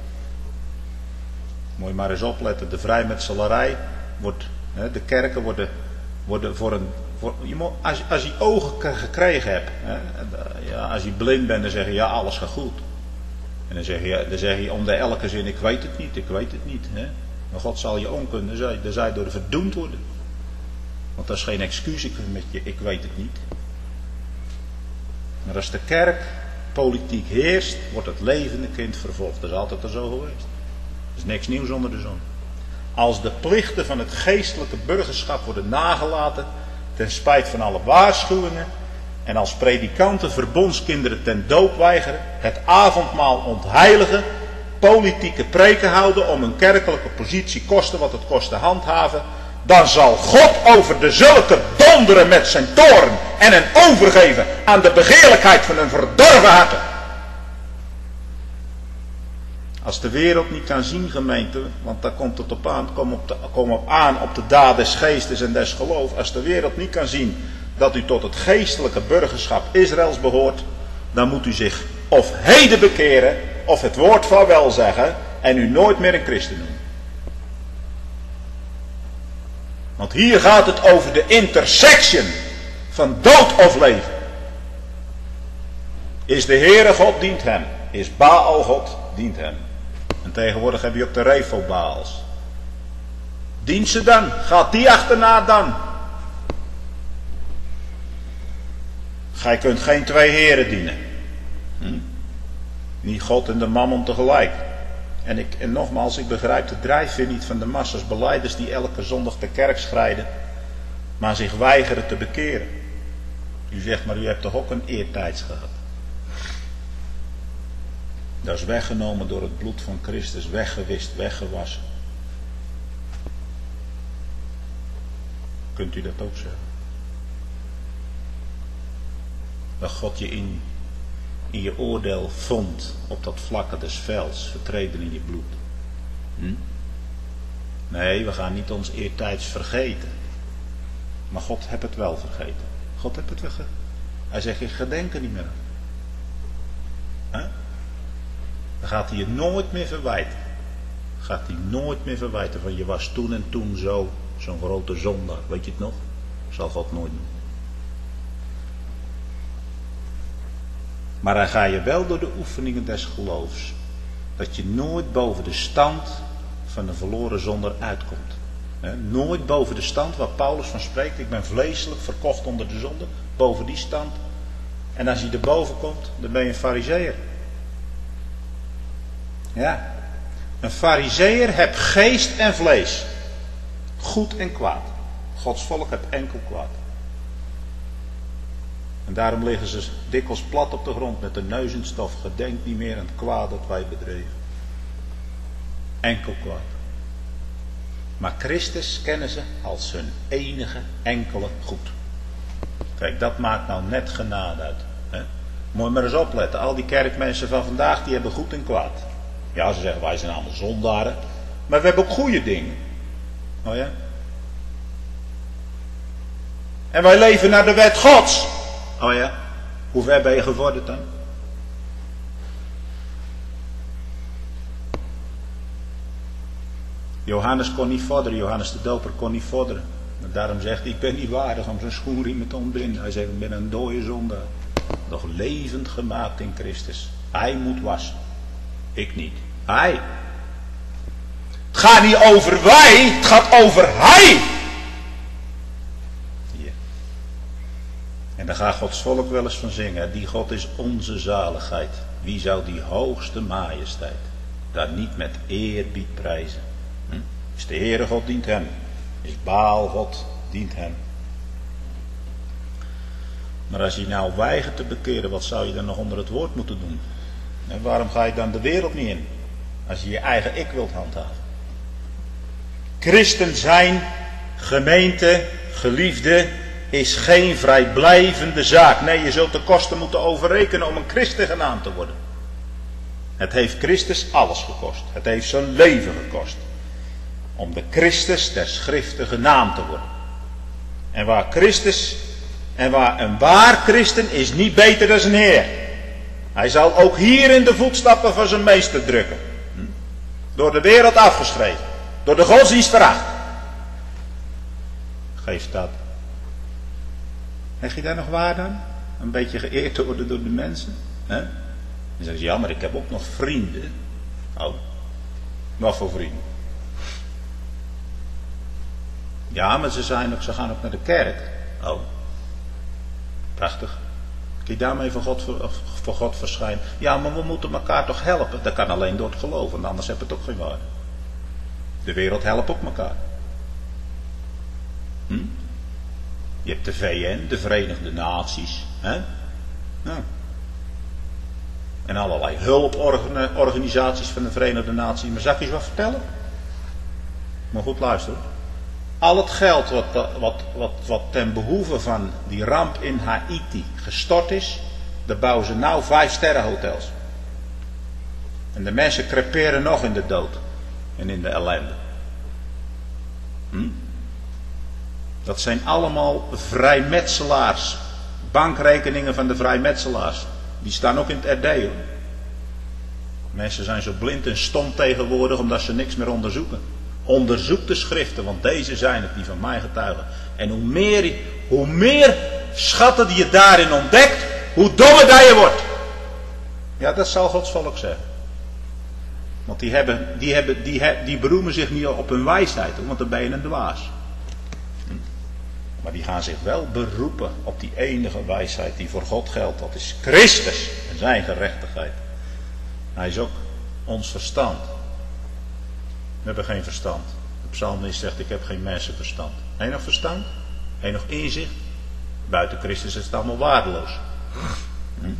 Moet je maar eens opletten, de vrijmetselarij wordt, hè, de kerken worden, worden voor een, voor, je moet, als, als je ogen gekregen hebt, hè, ja, als je blind bent, dan zeg je ja, alles gaat goed. En dan zeg je, dan zeg je om de elke zin, ik weet het niet, ik weet het niet. Hè. Maar God zal je onkunde zijn, dan zal je door de verdoemd worden. Want dat is geen excuus met je, ik weet het niet. Maar als de kerk politiek heerst, wordt het levende kind vervolgd. Dat is altijd er zo geweest. Er is niks nieuws onder de zon. Als de plichten van het geestelijke burgerschap worden nagelaten, ten spijt van alle waarschuwingen, en als predikanten verbondskinderen ten doop weigeren, het avondmaal ontheiligen, politieke preken houden om hun kerkelijke positie koste wat het kost te handhaven, dan zal God over de zulke donderen met zijn toorn en hen overgeven aan de begeerlijkheid van hun verdorven harten. Als de wereld niet kan zien, gemeente, want daar komt het op aan, kom op, de, kom op aan op de daad des geestes en des geloofs. Als de wereld niet kan zien dat u tot het geestelijke burgerschap Israëls behoort, dan moet u zich of heden bekeren, of het woord vaarwel zeggen en u nooit meer een christen noemen. Want hier gaat het over de intersection van dood of leven. Is de Heere God, dient hem. Is Baal God, dient hem. En tegenwoordig heb je ook de Refo-Baals. Dient ze dan? Gaat die achterna dan? Gij kunt geen twee heren dienen. Hm? Niet God en de mammon tegelijk. En, ik, en nogmaals, ik begrijp de drijfveer niet van de massas belijders die elke zondag de kerk schrijden, maar zich weigeren te bekeren. U zegt, maar u hebt toch ook een eertijds gehad. Dat is weggenomen door het bloed van Christus, weggewist, weggewassen. Kunt u dat ook zeggen? Dat God je in, in je oordeel vond op dat vlakke des velds, vertreden in je bloed. Hm? Nee, we gaan niet ons eertijds vergeten. Maar God heeft het wel vergeten. God heeft het vergeten. Hij zegt, ik gedenk er niet meer aan. Huh? Dan gaat hij je nooit meer verwijten. Gaat hij nooit meer verwijten van je was toen en toen zo, zo'n grote zondaar. Weet je het nog? Zal God nooit doen. Maar hij gaat je wel door de oefeningen des geloofs. Dat je nooit boven de stand van een verloren zondaar uitkomt. He, nooit boven de stand waar Paulus van spreekt. Ik ben vleeselijk verkocht onder de zonde. Boven die stand. En als je erboven komt, dan ben je een farizeeër. Ja. Een farizeeër hebt geest en vlees. Goed en kwaad. Gods volk hebt enkel kwaad. En daarom liggen ze dikwijls plat op de grond met de neus in stof. Gedenk niet meer aan het kwaad dat wij bedreven. Enkel kwaad. Maar Christus kennen ze als hun enige enkele goed. Kijk, dat maakt nou net genade uit. Hè? Moet je maar eens opletten. Al die kerkmensen van vandaag, die hebben goed en kwaad. Ja, ze zeggen, wij zijn allemaal zondaren. Maar we hebben ook goede dingen. Oh ja? En wij leven naar de wet Gods. Oh ja? Hoe ver ben je gevorderd dan? Johannes kon niet vorderen. Johannes de Doper kon niet vorderen. En daarom zegt hij, ik ben niet waardig om zijn schoenriemen te ontbinden. Hij zegt, ik ben een dode zondaar. Nog levend gemaakt in Christus. Hij moet wassen. Ik niet. Hij. Het gaat niet over wij. Het gaat over hij. Hier. En daar gaat Gods volk wel eens van zingen. Die God is onze zaligheid. Wie zou die hoogste majesteit daar niet met eerbied prijzen? Hm? Is de Heere God, dient hem. Is Baal God, dient hem. Maar als je nou weigert te bekeren, wat zou je dan nog onder het woord moeten doen? En waarom ga je dan de wereld niet in? Als je je eigen ik wilt handhaven. Christen zijn, gemeente, geliefde, is geen vrijblijvende zaak. Nee, je zult de kosten moeten overrekenen om een christen genaamd te worden. Het heeft Christus alles gekost. Het heeft zijn leven gekost. Om de Christus der Schriften genaamd te worden. En waar Christus, en waar een waar christen is niet beter dan zijn Heer. Hij zal ook hier in de voetstappen van zijn meester drukken. Door de wereld afgeschreven. Door de godsdienst veracht. Geeft dat. Heb je daar nog waar aan? Een beetje geëerd te worden door de mensen? He? Dan zeggen ze, ja, maar ik heb ook nog vrienden. Oh, wat voor vrienden? Ja, maar ze, zijn ook, ze gaan ook naar de kerk. Oh, prachtig. Kun je daarmee voor God, voor God verschijnen? Ja, maar we moeten elkaar toch helpen? Dat kan alleen door het geloof, want anders heb het ook geen waarde. De wereld helpt ook elkaar. Hm? Je hebt de V N, de Verenigde Naties. Hè? Ja. En allerlei hulporganisaties van de Verenigde Naties. Maar zal ik je eens wat vertellen? Maar goed luisteren. Al het geld wat, wat, wat, wat ten behoeve van die ramp in Haiti gestort is, daar bouwen ze nou vijf sterrenhotels. En de mensen creperen nog in de dood en in de ellende. Hm? Dat zijn allemaal vrijmetselaars. Bankrekeningen van de vrijmetselaars. Die staan ook in het R D hoor. Mensen zijn zo blind en stom tegenwoordig omdat ze niks meer onderzoeken. Onderzoek de schriften, want deze zijn het die van mij getuigen. En hoe meer, hoe meer schatten die je daarin ontdekt, hoe dommer dat je wordt. Ja, dat zal Gods volk zeggen. Want die, hebben, die, hebben, die, he, die beroemen zich niet op hun wijsheid, hoor, want dan ben je een dwaas. Hm? Maar die gaan zich wel beroepen op die enige wijsheid die voor God geldt. Dat is Christus en zijn gerechtigheid. Hij is ook ons verstand. We hebben geen verstand. De psalmist zegt, ik heb geen mensenverstand. Heb je nog verstand? Heb je nog inzicht? Buiten Christus is het allemaal waardeloos. Hm?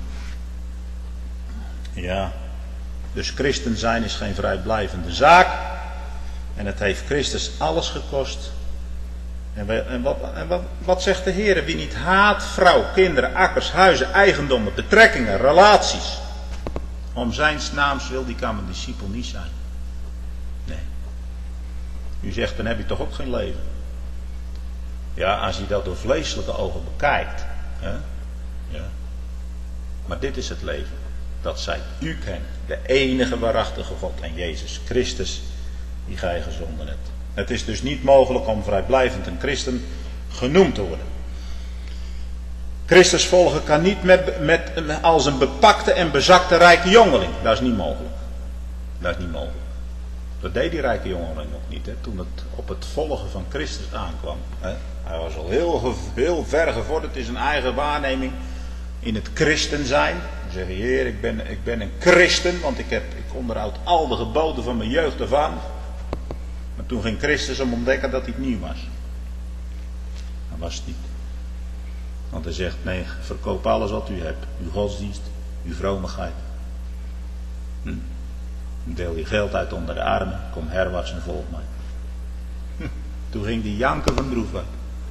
Ja. Dus christen zijn is geen vrijblijvende zaak. En het heeft Christus alles gekost. En, we, en, wat, en wat, wat zegt de Heer? Wie niet haat, vrouw, kinderen, akkers, huizen, eigendommen, betrekkingen, relaties. Om zijn naams wil, die kan mijn discipel niet zijn. Nee. U zegt, dan heb je toch ook geen leven. Ja, als je dat door vleeselijke ogen bekijkt. Hè? Ja. Maar dit is het leven. Dat zij u kennen. De enige waarachtige God en Jezus Christus die gij gezonden hebt. Het is dus niet mogelijk om vrijblijvend een christen genoemd te worden. Christus volgen kan niet met, met, als een bepakte en bezakte rijke jongeling. Dat is niet mogelijk. Dat is niet mogelijk. Dat deed die rijke jongeling nog niet. Hè, toen het op het volgen van Christus aankwam. Hè. Hij was al heel, heel ver gevorderd in zijn eigen waarneming. In het christen zijn. Dan zeg je, Heer, ik ben, ik ben een christen. Want ik, heb, ik onderhoud al de geboden van mijn jeugd af aan. Maar toen ging Christus hem ontdekken dat hij het niet was. Dat was het niet. Want hij zegt, nee, verkoop alles wat u hebt. Uw godsdienst, uw vromigheid. Hm. Deel je geld uit onder de armen. Kom herwaarts en volg mij. Hm. Toen ging die janken van droefheid.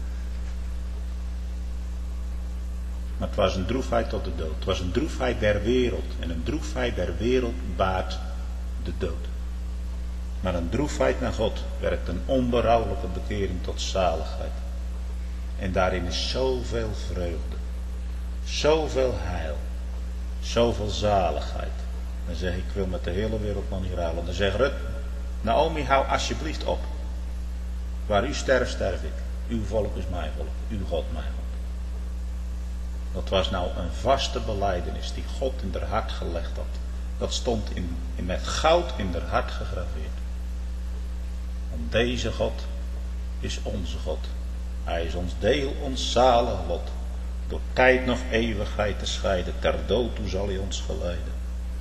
Maar het was een droefheid tot de dood. Het was een droefheid der wereld. En een droefheid der wereld baart de dood. Maar een droefheid naar God werkt een onberouwelijke bekering tot zaligheid. En daarin is zoveel vreugde. Zoveel heil. Zoveel zaligheid. Dan zeg ik, ik wil met de hele wereld nog niet ruilen. Dan zegt Rut, Naomi, hou alsjeblieft op. Waar u sterft, sterf ik. Uw volk is mijn volk. Uw God mijn God. Dat was nou een vaste belijdenis die God in haar hart gelegd had. Dat stond in, in met goud in haar hart gegraveerd. Want deze God is onze God. Hij is ons deel, ons zalig lot. Door tijd nog eeuwigheid te scheiden. Ter dood toe zal hij ons geleiden.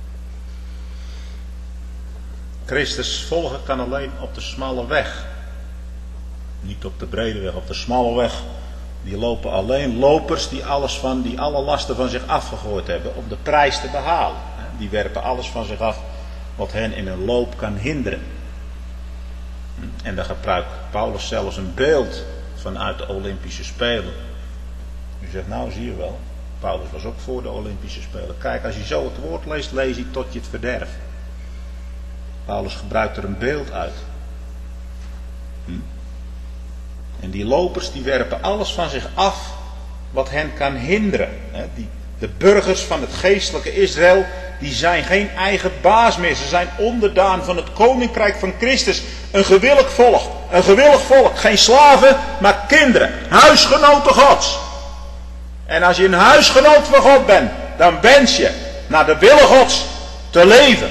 Christus volgen kan alleen op de smalle weg. Niet op de brede weg, op de smalle weg. Die lopen alleen lopers die alles van, die alle lasten van zich afgegooid hebben om de prijs te behalen. die werpen alles van zich af wat hen in hun loop kan hinderen. En daar gebruikt Paulus zelfs een beeld vanuit de Olympische Spelen. U zegt, nou zie je wel, Paulus was ook voor de Olympische Spelen. Kijk, als je zo het woord leest, lees je tot je het verderft. Paulus gebruikt er een beeld uit. Hm? En die lopers die werpen alles van zich af wat hen kan hinderen. Die, de burgers van het geestelijke Israël, die zijn geen eigen baas meer. Ze zijn onderdaan van het koninkrijk van Christus. Een gewillig volk. Een gewillig volk. Geen slaven, maar kinderen. Huisgenoten Gods. En als je een huisgenoot van God bent, dan wens je naar de wille Gods te leven.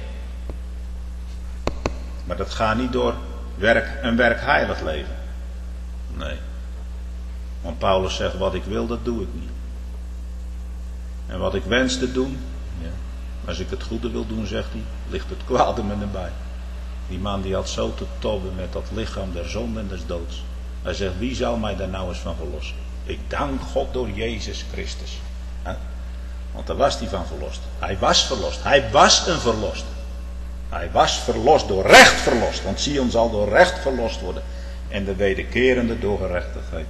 Maar dat gaat niet door werk, een werkheilig leven. Nee. Want Paulus zegt, wat ik wil, dat doe ik niet. En wat ik wens te doen, ja, als ik het goede wil doen, zegt hij, ligt het kwade me erbij. Die man die had zo te tobben met dat lichaam der zonde en des doods. Hij zegt, wie zal mij daar nou eens van verlossen? Ik dank God door Jezus Christus. Ja, want daar was hij van verlost. Hij was verlost. Hij was een verlost. Hij was verlost, door recht verlost. Want Sion zal door recht verlost worden. En de wederkerende door gerechtigheid.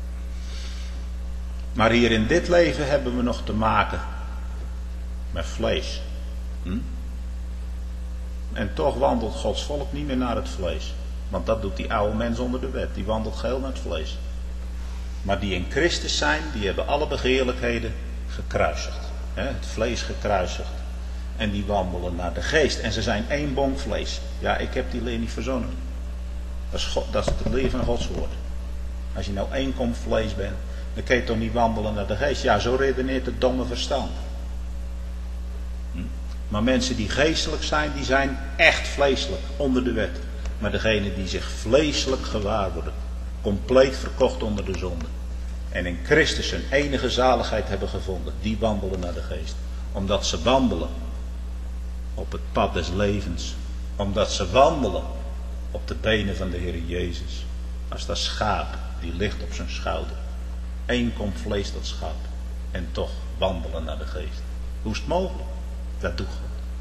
Maar hier in dit leven hebben we nog te maken met vlees. Hm? En toch wandelt Gods volk niet meer naar het vlees. Want dat doet die oude mens onder de wet. Die wandelt geheel naar het vlees. Maar die in Christus zijn, die hebben alle begeerlijkheden gekruisigd. Hè? Het vlees gekruisigd. En die wandelen naar de geest. En ze zijn één bonk vlees. Ja, ik heb die leer niet verzonnen. Dat is, God, dat is het leer van Gods woord. Als je nou één kom vlees bent, dan kun je toch niet wandelen naar de geest. Ja, zo redeneert het domme verstand. Hm? Maar mensen die geestelijk zijn, die zijn echt vleeselijk onder de wet. Maar degenen die zich vleeselijk gewaar worden, compleet verkocht onder de zonde. En in Christus een enige zaligheid hebben gevonden, die wandelen naar de geest. Omdat ze wandelen op het pad des levens. Omdat ze wandelen op de benen van de Heer Jezus. Als dat schaap die ligt op zijn schouder. Eén komt vlees dat schaap. En toch wandelen naar de geest. Hoe is het mogelijk? Dat doet God.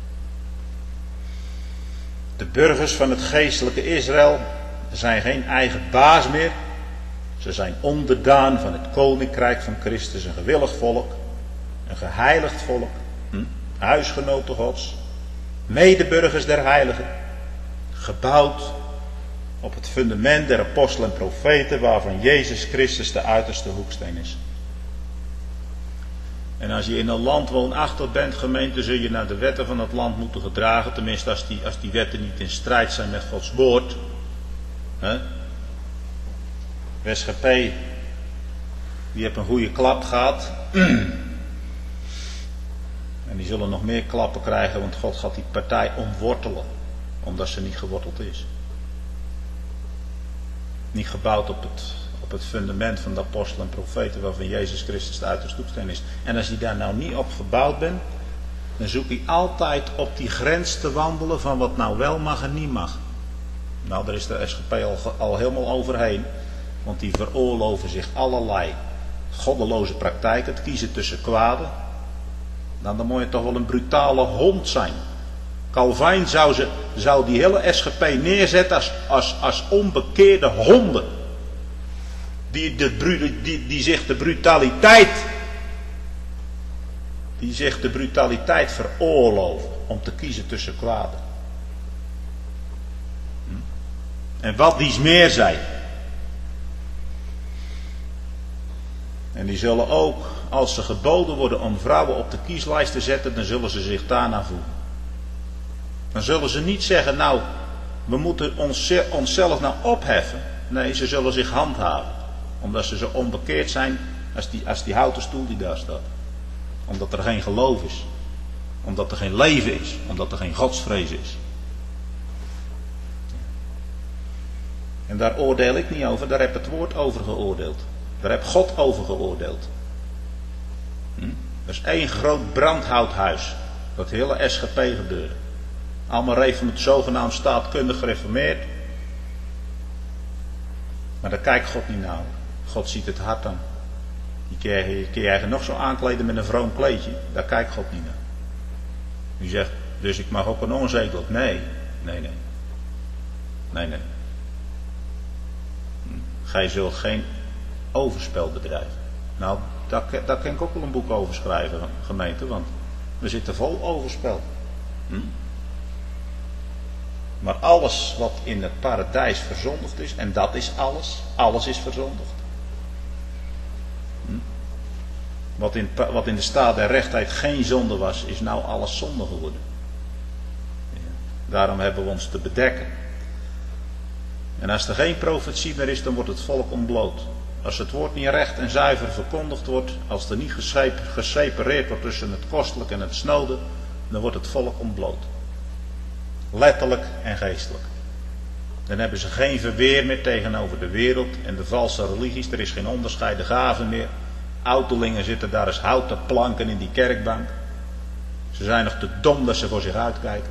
De burgers van het geestelijke Israël zijn geen eigen baas meer. Ze zijn onderdaan van het koninkrijk van Christus. Een gewillig volk. Een geheiligd volk. Hm? Huisgenoten Gods. Medeburgers der heiligen. Gebouwd op het fundament der apostelen en profeten, waarvan Jezus Christus de uiterste hoeksteen is. En als je in een land woonachtig bent, gemeente, zul je naar de wetten van het land moeten gedragen. Tenminste, als die, als die wetten niet in strijd zijn met Gods woord. He? De S G P, die heeft een goede klap gehad. En die zullen nog meer klappen krijgen, want God gaat die partij omwortelen. Omdat ze niet geworteld is. Niet gebouwd op het, op het fundament van de apostelen en profeten, waarvan Jezus Christus de uiterste hoeksteen is. En als je daar nou niet op gebouwd bent, dan zoek je altijd op die grens te wandelen van wat nou wel mag en niet mag. Nou, daar is de S G P al, al helemaal overheen. Want die veroorloven zich allerlei goddeloze praktijken, het kiezen tussen kwade. Nou, dan moet je toch wel een brutale hond zijn. Calvijn zou, ze, zou die hele S G P neerzetten als, als, als onbekeerde honden. Die, de, die, die zich de brutaliteit, die zich de brutaliteit veroorloven om te kiezen tussen kwade. Hm? En wat dies meer zij. En die zullen ook, als ze geboden worden om vrouwen op de kieslijst te zetten, dan zullen ze zich daarna voegen. Dan zullen ze niet zeggen, nou, we moeten ons, onszelf nou opheffen. Nee, ze zullen zich handhaven. Omdat ze zo onbekeerd zijn als die, als die houten stoel die daar staat. Omdat er geen geloof is. Omdat er geen leven is. Omdat er geen godsvrees is. En daar oordeel ik niet over, daar heb het woord over geoordeeld. Daar heb God over geoordeeld. Hm? Dat is één groot brandhouthuis. Dat hele S G P gebeurde. Allemaal reform, zogenaamd staatkundig gereformeerd. Maar daar kijkt God niet naar. God ziet het hart aan. Je kun je, je, kun je eigen nog zo aankleden met een vroom kleedje. Daar kijkt God niet naar. U zegt, dus ik mag ook een onzedelijk. Nee, nee, nee. Nee, nee. Gij zult geen overspel bedrijven. Nou, daar, daar kan ik ook wel een boek over schrijven, gemeente, want we zitten vol overspel. Hm? Maar alles wat in het paradijs verzondigd is, en dat is alles, alles is verzondigd. Hm? Wat, in, wat in de staat der rechtheid geen zonde was, is nou alles zonde geworden. Ja. Daarom hebben we ons te bedekken. En als er geen profetie meer is, dan wordt het volk ontbloot. Als het woord niet recht en zuiver verkondigd wordt, als er niet gesepareerd wordt tussen het kostelijk en het snode, dan wordt het volk ontbloot. Letterlijk en geestelijk. Dan hebben ze geen verweer meer tegenover de wereld en de valse religies. Er is geen onderscheiden gaven meer. Ouderlingen zitten daar als houten planken in die kerkbank. Ze zijn nog te dom dat ze voor zich uitkijken.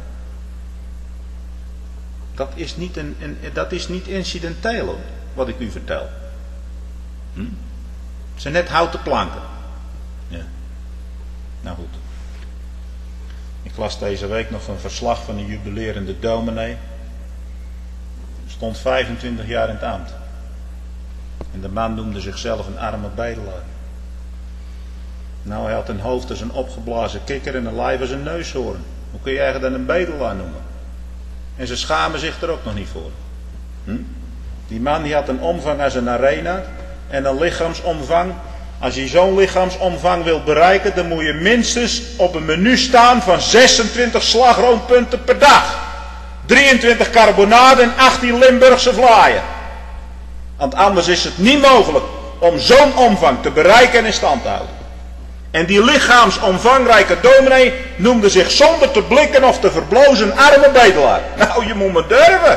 Dat is niet, een, een, dat is niet incidenteel hoor, wat ik u vertel. Hm? Het zijn net houten planken. Ja. Nou goed. Ik las deze week nog een verslag van een jubilerende dominee. Stond vijfentwintig jaar in het ambt. En de man noemde zichzelf een arme bedelaar. Nou, hij had een hoofd als een opgeblazen kikker en een lijf als een neushoorn. Hoe kun je eigenlijk dan een bedelaar noemen? En ze schamen zich er ook nog niet voor. Hm? Die man die had een omvang als een arena en een lichaamsomvang. Als je zo'n lichaamsomvang wilt bereiken, dan moet je minstens op een menu staan van zesentwintig slagroompunten per dag. drieëntwintig carbonade en achttien Limburgse vlaaien. Want anders is het niet mogelijk om zo'n omvang te bereiken en in stand te houden. En die lichaamsomvangrijke dominee noemde zich zonder te blikken of te verblozen een arme bedelaar. Nou, je moet maar durven.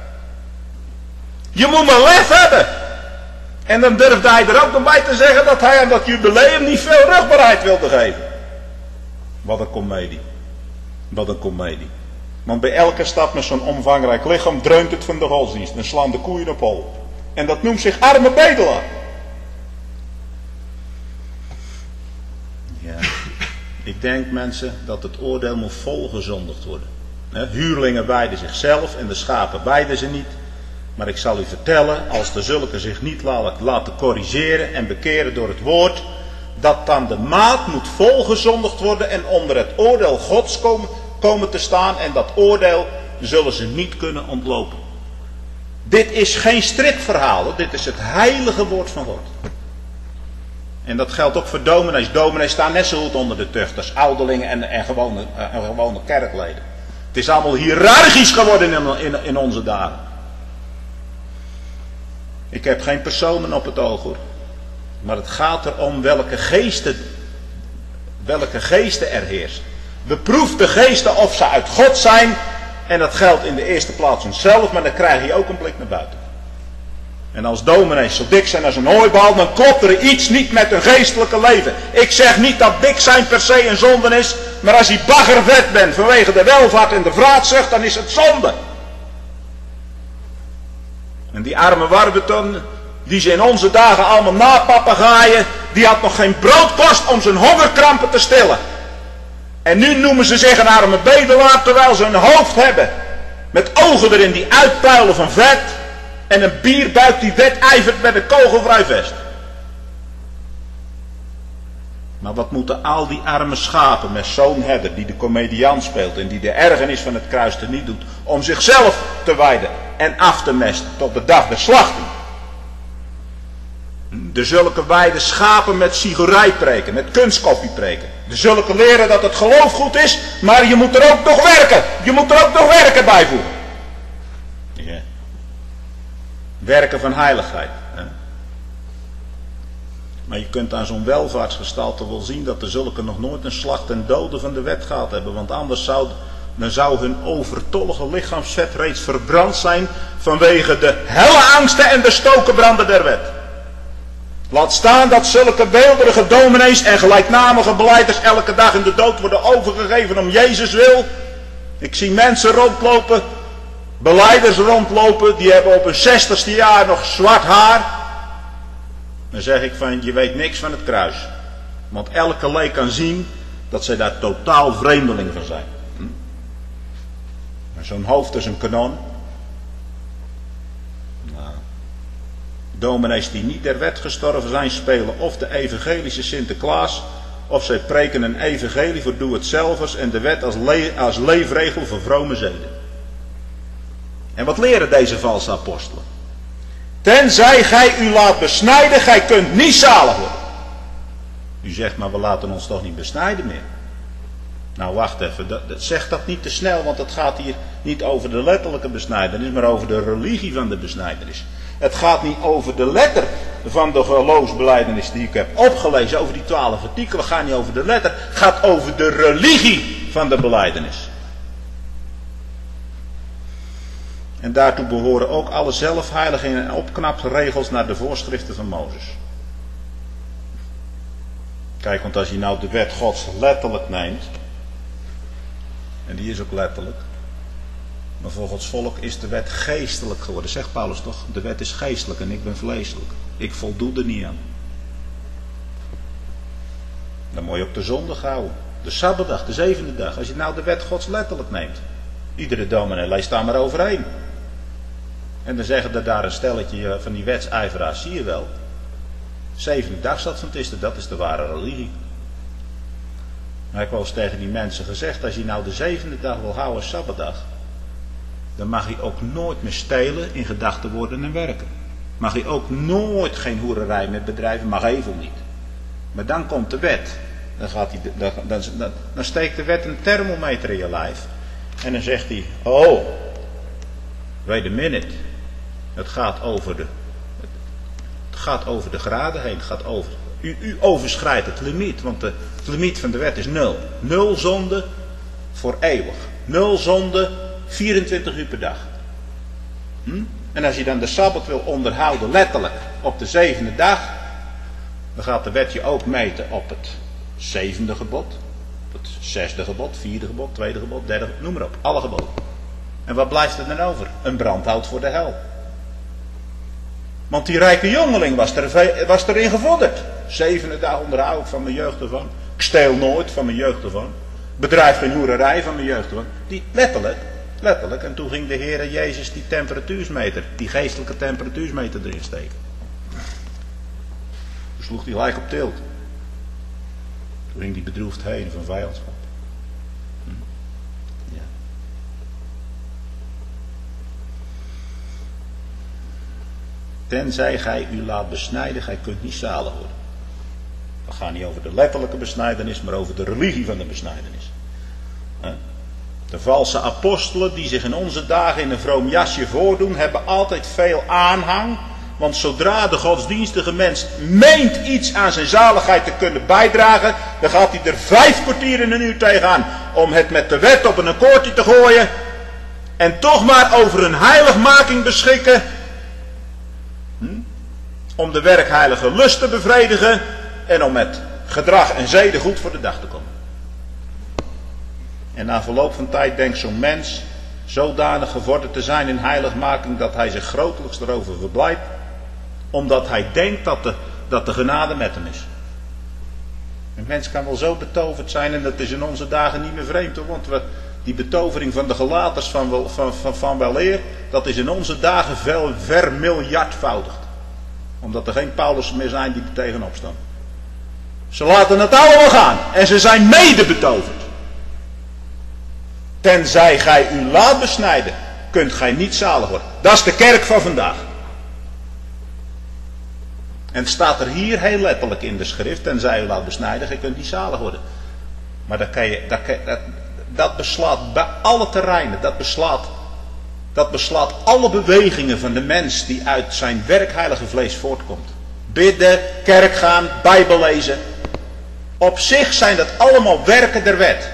Je moet maar lef hebben. En dan durfde hij er ook nog bij te zeggen dat hij aan dat jubileum niet veel rugbaarheid wilde geven. Wat een komedie. Wat een komedie. Want bij elke stap met zo'n omvangrijk lichaam dreunt het van de godsdienst. Dan slaan de koeien op hol. En dat noemt zich arme bedelaar. Ja, ik denk mensen dat het oordeel moet volgezondigd worden. Huurlingen wijden zichzelf en de schapen wijden ze niet. Maar ik zal u vertellen, als de zulken zich niet laten corrigeren en bekeren door het woord, dat dan de maat moet volgezondigd worden en onder het oordeel Gods komen, komen te staan en dat oordeel zullen ze niet kunnen ontlopen. Dit is geen strikverhaal, dit is het heilige woord van God. En dat geldt ook voor dominees. Dominees staan net zo goed onder de tucht als ouderlingen en, en, gewone, en gewone kerkleden. Het is allemaal hiërarchisch geworden in, in, in onze dagen. Ik heb geen personen op het oog hoor. Maar het gaat erom welke geesten, welke geesten er heersen. Beproef de geesten of ze uit God zijn. En dat geldt in de eerste plaats onszelf, maar dan krijg je ook een blik naar buiten. En als dominees zo dik zijn als een hooibal, dan klopt er iets niet met hun geestelijke leven. Ik zeg niet dat dik zijn per se een zonde is, maar als je baggervet bent vanwege de welvaart en de vraatzucht, dan is het zonde. En die arme Warburton, die ze in onze dagen allemaal napapagaaien, die had nog geen broodkost om zijn hongerkrampen te stillen. En nu noemen ze zich een arme bedelaar, terwijl ze een hoofd hebben met ogen erin die uitpuilen van vet en een bierbuik die wedijvert met een kogelvrij vest. Maar wat moeten al die arme schapen met zo'n herder die de komediant speelt en die de ergernis van het kruis teniet doet, om zichzelf te wijden en af te mesten tot de dag der slachting. De zulke wijde schapen met sigorij preken, met kunstkoffie preken. De zulke leren dat het geloof goed is, maar je moet er ook nog werken. Je moet er ook nog werken bijvoegen. Ja. Werken van heiligheid. Hè? Maar je kunt aan zo'n welvaartsgestalte wel zien dat de zulke nog nooit een slacht en doden van de wet gehad hebben. Want anders zou, dan zou hun overtollige lichaamsvet reeds verbrand zijn vanwege de helle angsten en de stokenbranden der wet. Laat staan dat zulke beelderige dominees en gelijknamige belijders elke dag in de dood worden overgegeven om Jezus wil. Ik zie mensen rondlopen, belijders rondlopen, die hebben op hun zestigste jaar nog zwart haar. Dan zeg ik van, je weet niks van het kruis. Want elke leek kan zien dat zij daar totaal vreemdeling van zijn. Zo'n hoofd is een kanon. Nou, dominees die niet der wet gestorven zijn, spelen of de evangelische Sinterklaas, of zij preken een evangelie voor doe-het-zelvers en de wet als, le- als leefregel voor vrome zeden. En wat leren deze valse apostelen? Tenzij gij u laat besnijden, gij kunt niet zalig worden. U zegt, maar we laten ons toch niet besnijden meer? Nou, wacht even, dat, dat, zeg dat niet te snel, want het gaat hier niet over de letterlijke besnijdenis, maar over de religie van de besnijdenis. Het gaat niet over de letter van de geloofsbelijdenis die ik heb opgelezen, over die twaalf artikelen, het gaat niet over de letter, het gaat over de religie van de belijdenis. En daartoe behoren ook alle zelfheiligingen en opknapregels naar de voorschriften van Mozes. Kijk, want als je nou de wet Gods letterlijk neemt, en die is ook letterlijk, maar voor Gods volk is de wet geestelijk geworden. Zegt Paulus toch, de wet is geestelijk en ik ben vleeselijk. Ik voldoe er niet aan. Dan moet je op de zondag houden. De Sabbatdag, de zevende dag. Als je nou de wet Gods letterlijk neemt. Iedere dominee leest daar maar overheen. En dan zeggen er daar een stelletje van die wetsijveraars, zie je wel. Zevende dag staat van het dat is de ware religie. Maar ik heb wel eens tegen die mensen gezegd, als je nou de zevende dag wil houden, Sabbatdag, dan mag je ook nooit meer stelen in gedachten, woorden en werken. Mag je ook nooit geen hoererij meer bedrijven, mag evenveel niet. Maar dan komt de wet. Dan, gaat hij, dan, dan, dan, dan steekt de wet een thermometer in je lijf. En dan zegt hij, oh, wait a minute. Het gaat over de, het gaat over de graden heen. Het gaat over, u, u overschrijdt het limiet. Want de, het limiet van de wet is nul. Nul zonde voor eeuwig. Nul zonde vierentwintig uur per dag. Hm? En als je dan de Sabbat wil onderhouden, letterlijk, op de zevende dag, dan gaat de wet je ook meten op het zevende gebod, op het zesde gebod, vierde gebod, tweede gebod, derde gebod, noem maar op, alle geboden. En wat blijft er dan over? Een brandhout voor de hel. Want die rijke jongeling was, er, was erin gevorderd. Zevende dag onderhoud ik van mijn jeugd ervan. Ik steel nooit van mijn jeugd ervan. Bedrijf geen hoererij van mijn jeugd ervan. Die, letterlijk, letterlijk. En toen ging de Heere Jezus die temperatuursmeter, die geestelijke temperatuursmeter erin steken. Toen sloeg hij gelijk op tilt. Toen ging hij bedroefd heen van vijandschap. Hm. Ja. Tenzij gij u laat besnijden, gij kunt niet zalig worden. We gaan niet over de letterlijke besnijdenis, maar over de religie van de besnijdenis. De valse apostelen die zich in onze dagen in een vroom jasje voordoen, hebben altijd veel aanhang. Want zodra de godsdienstige mens meent iets aan zijn zaligheid te kunnen bijdragen, dan gaat hij er vijf kwartier in een uur tegenaan om het met de wet op een akkoordje te gooien. En toch maar over een heiligmaking beschikken. Hm? Om de werkheilige lust te bevredigen en om met gedrag en zeden goed voor de dag te komen. En na verloop van tijd denkt zo'n mens zodanig gevorderd te zijn in heiligmaking dat hij zich grotelijks erover verblijdt, omdat hij denkt dat de, dat de genade met hem is. Een mens kan wel zo betoverd zijn, en dat is in onze dagen niet meer vreemd hoor, want we, die betovering van de gelaters van, van, van, van weleer, dat is in onze dagen veel vermiljardvoudigd. Omdat er geen Paulussen meer zijn die er tegenop staan. Ze laten het allemaal gaan en ze zijn mede betoverd. Tenzij gij u laat besnijden, kunt gij niet zalig worden. Dat is de kerk van vandaag. En het staat er hier heel letterlijk in de schrift, tenzij u laat besnijden, gij kunt niet zalig worden. Maar dat, kan je, dat, kan, dat, dat beslaat bij alle terreinen, dat beslaat, dat beslaat alle bewegingen van de mens die uit zijn werkheilige vlees voortkomt. Bidden, kerk gaan, Bijbel lezen. Op zich zijn dat allemaal werken der wet.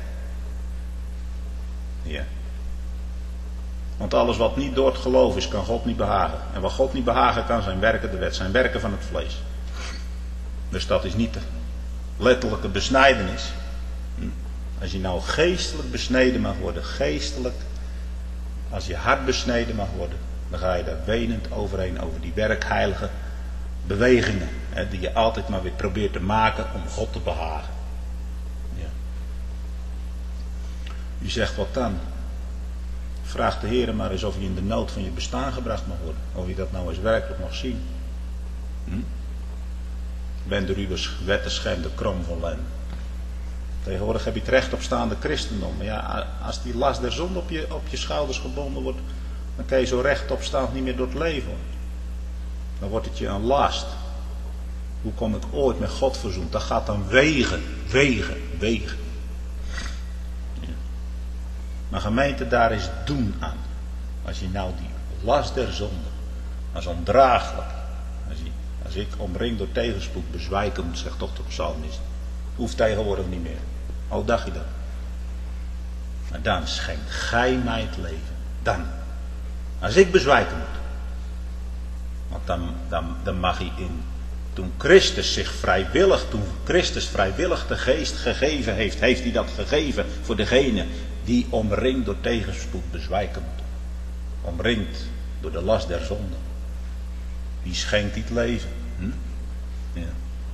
Ja. Want alles wat niet door het geloof is, kan God niet behagen. En wat God niet behagen kan, zijn werken de wet, zijn werken van het vlees. Dus dat is niet de letterlijke besnijdenis. Als je nou geestelijk besneden mag worden, geestelijk, als je hart besneden mag worden, dan ga je daar wenend overheen over die werkheilige bewegingen, hè, die je altijd maar weer probeert te maken om God te behagen. Ja. U zegt wat dan? Vraag de Heer maar eens of je in de nood van je bestaan gebracht mag worden. Of je dat nou eens werkelijk mag zien. Hm? Ben door uw wetten schende krom van len. Tegenwoordig heb je het recht op staande christendom. Maar ja, als die last der zonde op je, op je schouders gebonden wordt, dan kan je zo rechtopstaand niet meer door het leven. Dan wordt het je een last. Hoe kom ik ooit met God verzoend? Dat gaat dan wegen, wegen, wegen. Ja. Maar gemeente, daar is doen aan. Als je nou die last der zonde, als ondraaglijk, als, je, als ik omringd door tegenspoed bezwijken moet, zegt toch de psalmist, hoeft tegenwoordig niet meer. Hoe dacht je dat? Maar dan schenkt gij mij het leven. Dan. Als ik bezwijken moet. Want dan, dan, dan mag hij in. Toen Christus zich vrijwillig, toen Christus vrijwillig de geest gegeven heeft, heeft hij dat gegeven voor degene die omringd door tegenspoed bezwijken moet. Omringd door de last der zonde. Wie schenkt hij het leven? Hm? Ja.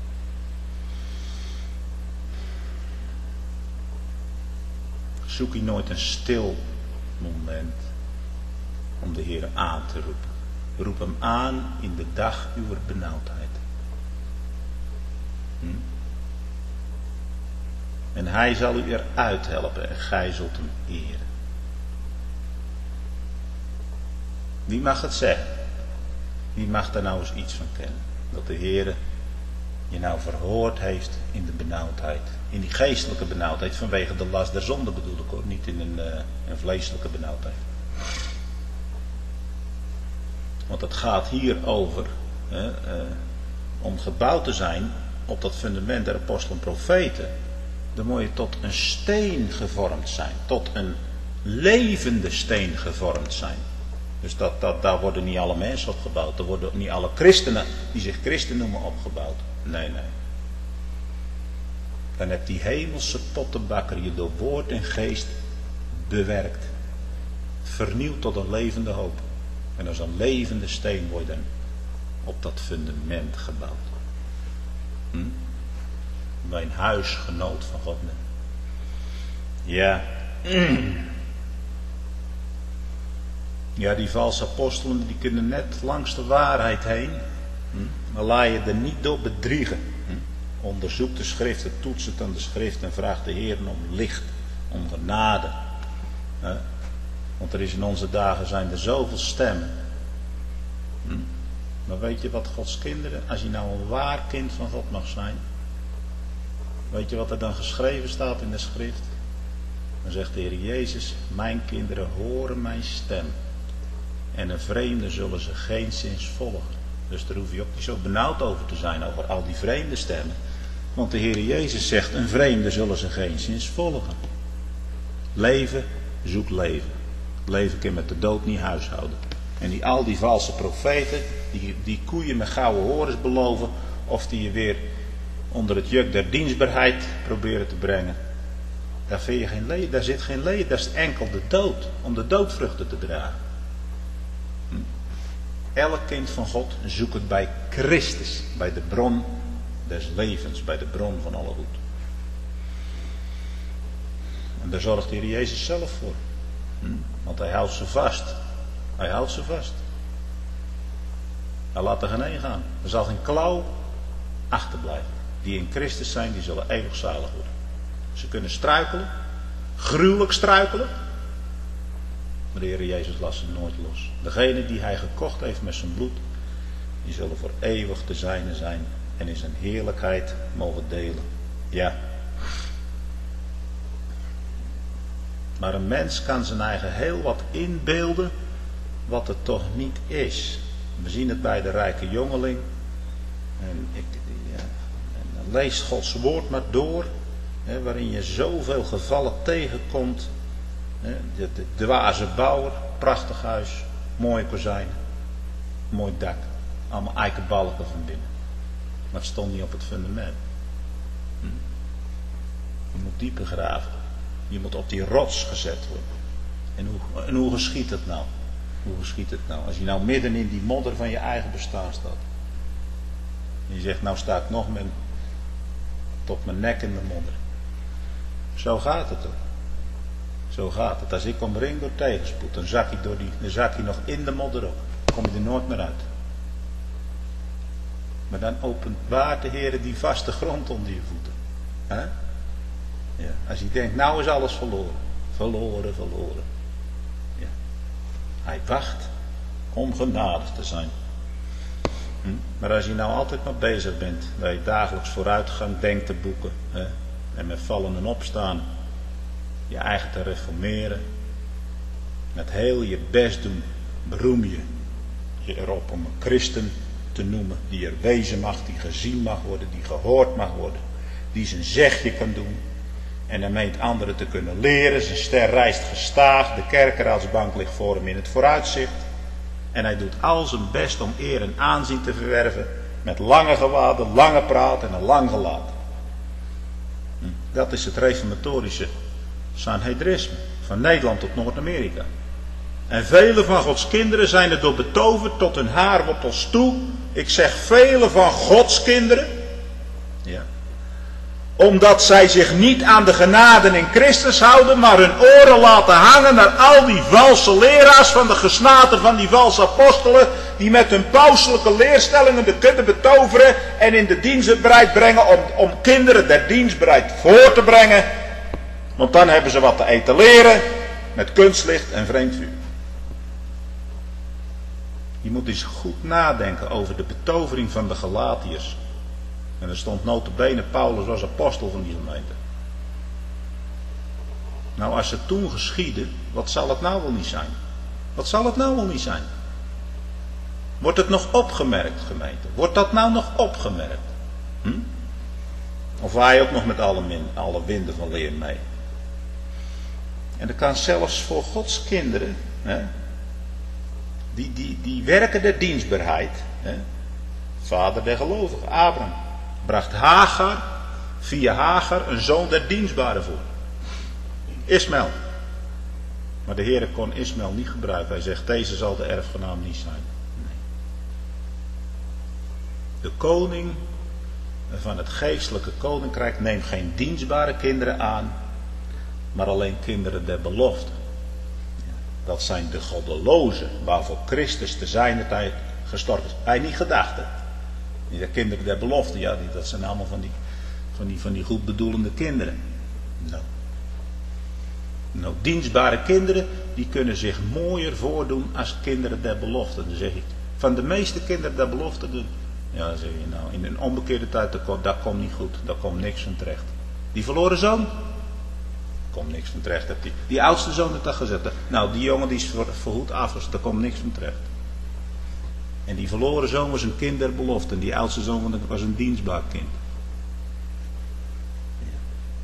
Zoek je nooit een stil moment om de Heer aan te roepen. Roep hem aan in de dag uw benauwdheid. Hm? En hij zal u eruit helpen en gij zult hem eren. Wie mag het zeggen? Wie mag daar nou eens iets van kennen? Dat de Heer je nou verhoord heeft in de benauwdheid. In die geestelijke benauwdheid vanwege de last der zonde bedoel ik hoor. Niet in een, uh, een vleeselijke benauwdheid. Want het gaat hier over uh, uh, om gebouwd te zijn op dat fundament der apostelen en profeten. Dan moet je tot een steen gevormd zijn. Tot een levende steen gevormd zijn. Dus dat, dat, daar worden niet alle mensen opgebouwd. Daar worden niet alle christenen die zich christen noemen opgebouwd. Nee, nee. Dan hebt die hemelse pottenbakker je door woord en geest bewerkt. Vernieuwd tot een levende hoop. En als een levende steen wordt dan op dat fundament gebouwd. Hm? Bij een huisgenoot van God. Ja. Ja, die valse apostelen die kunnen net langs de waarheid heen. Hm? Maar laat je er niet door bedriegen. Hm? Onderzoek de schriften, toets het aan de schrift en vraag de Heer om licht, om genade. Hm? Want er is in onze dagen zijn er zoveel stemmen. Hm? Maar weet je wat Gods kinderen, als je nou een waar kind van God mag zijn, weet je wat er dan geschreven staat in de schrift? Dan zegt de Heer Jezus, mijn kinderen horen mijn stem. En een vreemde zullen ze geenszins volgen. Dus daar hoef je ook niet zo benauwd over te zijn, over al die vreemde stemmen. Want de Heer Jezus zegt, een vreemde zullen ze geenszins volgen. Leven zoekt leven. Leven kan met de dood niet huishouden. En die, al die valse profeten, die, die koeien met gouden horens beloven, of die je weer onder het juk der dienstbaarheid proberen te brengen. Daar, vind je geen leven, daar zit geen leven, dat is enkel de dood, om de doodvruchten te dragen. Hm? Elk kind van God zoekt het bij Christus, bij de bron des levens, bij de bron van alle goed. En daar zorgt de Heer Jezus zelf voor. Hm? Want hij houdt ze vast. Hij houdt ze vast. Hij laat er geen heen gaan. Er zal geen klauw achterblijven. Die in Christus zijn, die zullen eeuwig zalig worden. Ze kunnen struikelen. Gruwelijk struikelen. Maar de Heer Jezus laat ze nooit los. Degene die hij gekocht heeft met zijn bloed, die zullen voor eeuwig de zijne zijn. En in zijn heerlijkheid mogen delen. Ja. Maar een mens kan zijn eigen heel wat inbeelden wat het toch niet is. We zien het bij de rijke jongeling. En, ik, ja, en dan leest Gods woord maar door. Hè, waarin je zoveel gevallen tegenkomt. Hè, de, de dwaze bouwer, prachtig huis, mooie kozijnen, mooi dak. Allemaal eikenbalken van binnen. Maar het stond niet op het fundament. Hm. Je moet dieper graven. Je moet op die rots gezet worden. En hoe, en hoe geschiet het nou? Hoe geschiet het nou? Als je nou midden in die modder van je eigen bestaan staat. En je zegt, nou sta ik nog met, tot mijn nek in de modder. Zo gaat het ook. Zo gaat het. Als ik omring door tegenspoed, dan zak je, door die, dan zak je nog in de modder op. Dan kom je er nooit meer uit. Maar dan openbaart de Heer die vaste grond onder je voeten. He? Ja. Als je denkt, nou is alles verloren. Verloren, verloren. Ja. Hij wacht om genadig te zijn. Hm? Maar als je nou altijd maar bezig bent, dat je dagelijks vooruitgang denkt te boeken. Hè? En met vallen en opstaan je eigen te reformeren. Met heel je best doen, beroem je je erop om een christen te noemen. Die er wezen mag, die gezien mag worden, die gehoord mag worden. Die zijn zegje kan doen. En hij meent anderen te kunnen leren. Zijn ster rijst gestaag. De kerkeraadsbank ligt voor hem in het vooruitzicht. En hij doet al zijn best om eer en aanzien te verwerven. Met lange gewaden, lange praat en een lang gelaat. Dat is het reformatorische Sanhedrisme. Van Nederland tot Noord-Amerika. En vele van Gods kinderen zijn er door betoverd tot hun haarwortels toe. Ik zeg vele van Gods kinderen. Ja. Omdat zij zich niet aan de genaden in Christus houden, maar hun oren laten hangen naar al die valse leraars van de gesnaten van die valse apostelen, die met hun pauselijke leerstellingen de kudde betoveren en in de dienst bereid brengen om, om kinderen der dienst bereid voor te brengen. Want dan hebben ze wat te etaleren met kunstlicht en vreemd vuur. Je moet eens goed nadenken over de betovering van de Galatiërs. En er stond nota bene Paulus als apostel van die gemeente. Nou, als het toen geschiedde, wat zal het nou wel niet zijn? Wat zal het nou wel niet zijn? Wordt het nog opgemerkt, gemeente? Wordt dat nou nog opgemerkt? Hm? Of waai je ook nog met alle, min, alle winden van leer mee? En dat kan zelfs voor Gods kinderen, hè, die, die, die werken der dienstbaarheid. Hè, vader der gelovigen, Abraham, bracht Hagar, via Hagar, een zoon der dienstbare voor. Ismaël. Maar de Heer kon Ismaël niet gebruiken. Hij zegt, deze zal de erfgenaam niet zijn. Nee. De koning van het geestelijke koninkrijk neemt geen dienstbare kinderen aan, maar alleen kinderen der belofte. Dat zijn de goddelozen, waarvoor Christus te zijner tijd gestorven is. Hij niet gedacht. Hè? Die kinderen der belofte, ja, die, dat zijn allemaal van die, van die, van die goed bedoelende kinderen. Nou. nou, dienstbare kinderen, die kunnen zich mooier voordoen als kinderen der belofte. Dan zeg ik, van de meeste kinderen der belofte, de, ja, dan zeg je nou, in een onbekeerde tijd, dat, dat komt niet goed, daar komt niks van terecht. Die verloren zoon, komt niks van terecht. Die, die oudste zoon heeft dat gezet. Nou, die jongen die is voor, voorgoed afgezet, daar komt niks van terecht. En die verloren zoon was een kind der belofte. En die oudste zoon was een dienstbaar kind. Ja.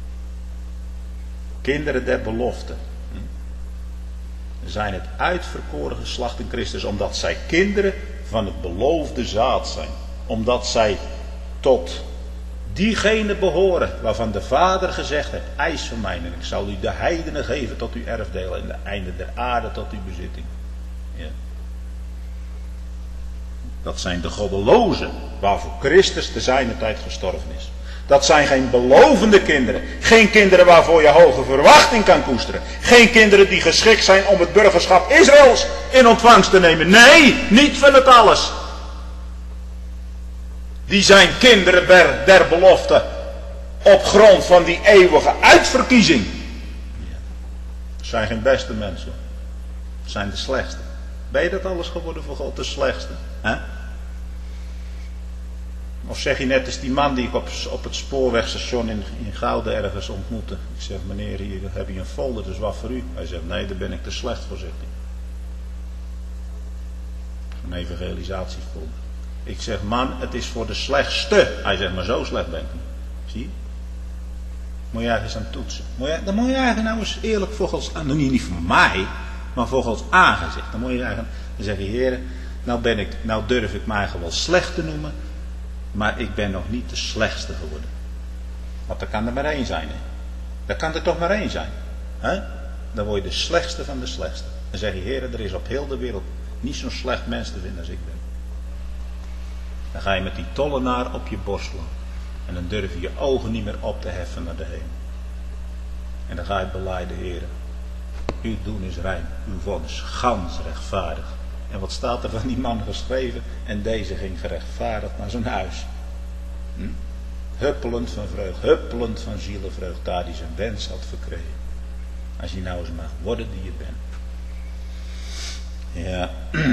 Kinderen der belofte. Hm. Zijn het uitverkoren geslacht in Christus. Omdat zij kinderen van het beloofde zaad zijn. Omdat zij tot diegene behoren waarvan de Vader gezegd heeft, eis van mij en ik zal u de heidenen geven tot uw erfdeel en de einde der aarde tot uw bezitting. Ja. Dat zijn de goddelozen waarvoor Christus te zijner tijd gestorven is. Dat zijn geen belovende kinderen. Geen kinderen waarvoor je hoge verwachting kan koesteren. Geen kinderen die geschikt zijn om het burgerschap Israëls in ontvangst te nemen. Nee, niet van het alles. Die zijn kinderen der, der belofte op grond van die eeuwige uitverkiezing. Het zijn geen beste mensen. Het zijn de slechtste. Ben je dat alles geworden voor God, de slechtste? He? Of zeg je net als die man die ik op, op het spoorwegstation in, in Gouden ergens ontmoette. Ik zeg, meneer, hier heb je een folder, dus wat voor u? Hij zegt, nee, daar ben ik te slecht voor, zegt hij. Een evangelisatiefolder. Ik zeg, man, het is voor de slechtste. Hij zegt, maar zo slecht ben ik niet. Zie je? Moet je ergens aan toetsen. Moet je, dan moet je eigenlijk nou eens eerlijk voor Gods aan. Niet, niet voor mij, maar voor Gods aangezicht. Dan moet je eigenlijk, dan zeg je, heren, nou ben ik, nou durf ik mij eigenlijk wel slecht te noemen. Maar ik ben nog niet de slechtste geworden. Want er kan er maar één zijn. Hè? Er kan er toch maar één zijn. Hè? Dan word je de slechtste van de slechtste. Dan zeg je, heren, er is op heel de wereld niet zo'n slecht mens te vinden als ik ben. Dan ga je met die tollenaar op je borst slaan. En dan durf je je ogen niet meer op te heffen naar de hemel. En dan ga je belijden, heren. uw doen is rein, uw vonnis gans rechtvaardig. En wat staat er van die man geschreven? En deze ging gerechtvaardigd naar zijn huis. Hm? Huppelend van vreugd, huppelend van zielenvreugd, daar hij zijn wens had verkregen. Als je nou eens mag worden die je bent. Ja.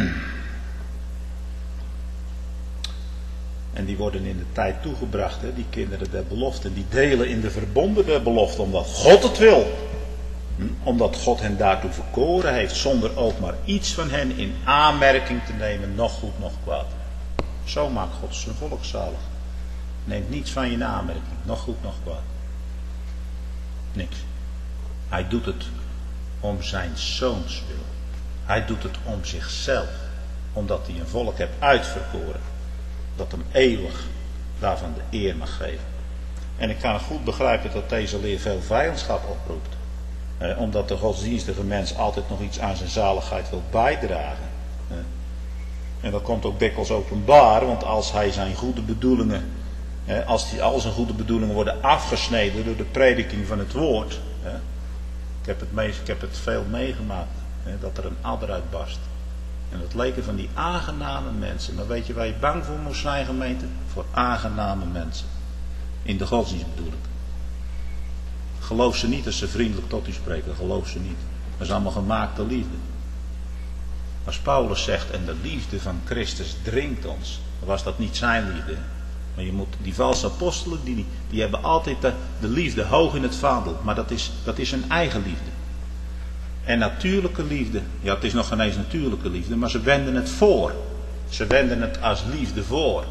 En die worden in de tijd toegebracht, hè, die kinderen der belofte. Die delen in de verbonden der belofte, omdat God het wil. Hm? Omdat God hen daartoe verkoren heeft, zonder ook maar iets van hen in aanmerking te nemen, nog goed, nog kwaad. Zo maakt God zijn volk zalig. Neemt niets van je in aanmerking, nog goed, nog kwaad. Niks. Hij doet het om zijn zoons wil. Hij doet het om zichzelf. Omdat hij een volk heeft uitverkoren. Dat hem eeuwig daarvan de eer mag geven. En ik kan goed begrijpen dat deze leer veel vijandschap oproept. Eh, omdat de godsdienstige mens altijd nog iets aan zijn zaligheid wil bijdragen. Eh. En dat komt ook dikwijls openbaar. Want als hij zijn goede bedoelingen. Eh, als die, al zijn goede bedoelingen worden afgesneden door de prediking van het woord. Eh. Ik, heb het meest, ik heb het veel meegemaakt. Eh, dat er een adder uitbarst. En dat leken van die aangename mensen. Maar weet je waar je bang voor moest zijn, gemeente? Voor aangename mensen. In de godsdienst bedoel ik. Geloof ze niet als ze vriendelijk tot u spreken. Geloof ze niet. Dat is allemaal gemaakte liefde. Als Paulus zegt, en de liefde van Christus dringt ons. Dan was dat niet zijn liefde. Maar je moet, die valse apostelen, die, die hebben altijd de, de liefde hoog in het vaandel. Maar dat is, dat is hun eigen liefde. En natuurlijke liefde, ja het is nog geen eens natuurlijke liefde, maar ze wenden het voor. Ze wenden het als liefde voor.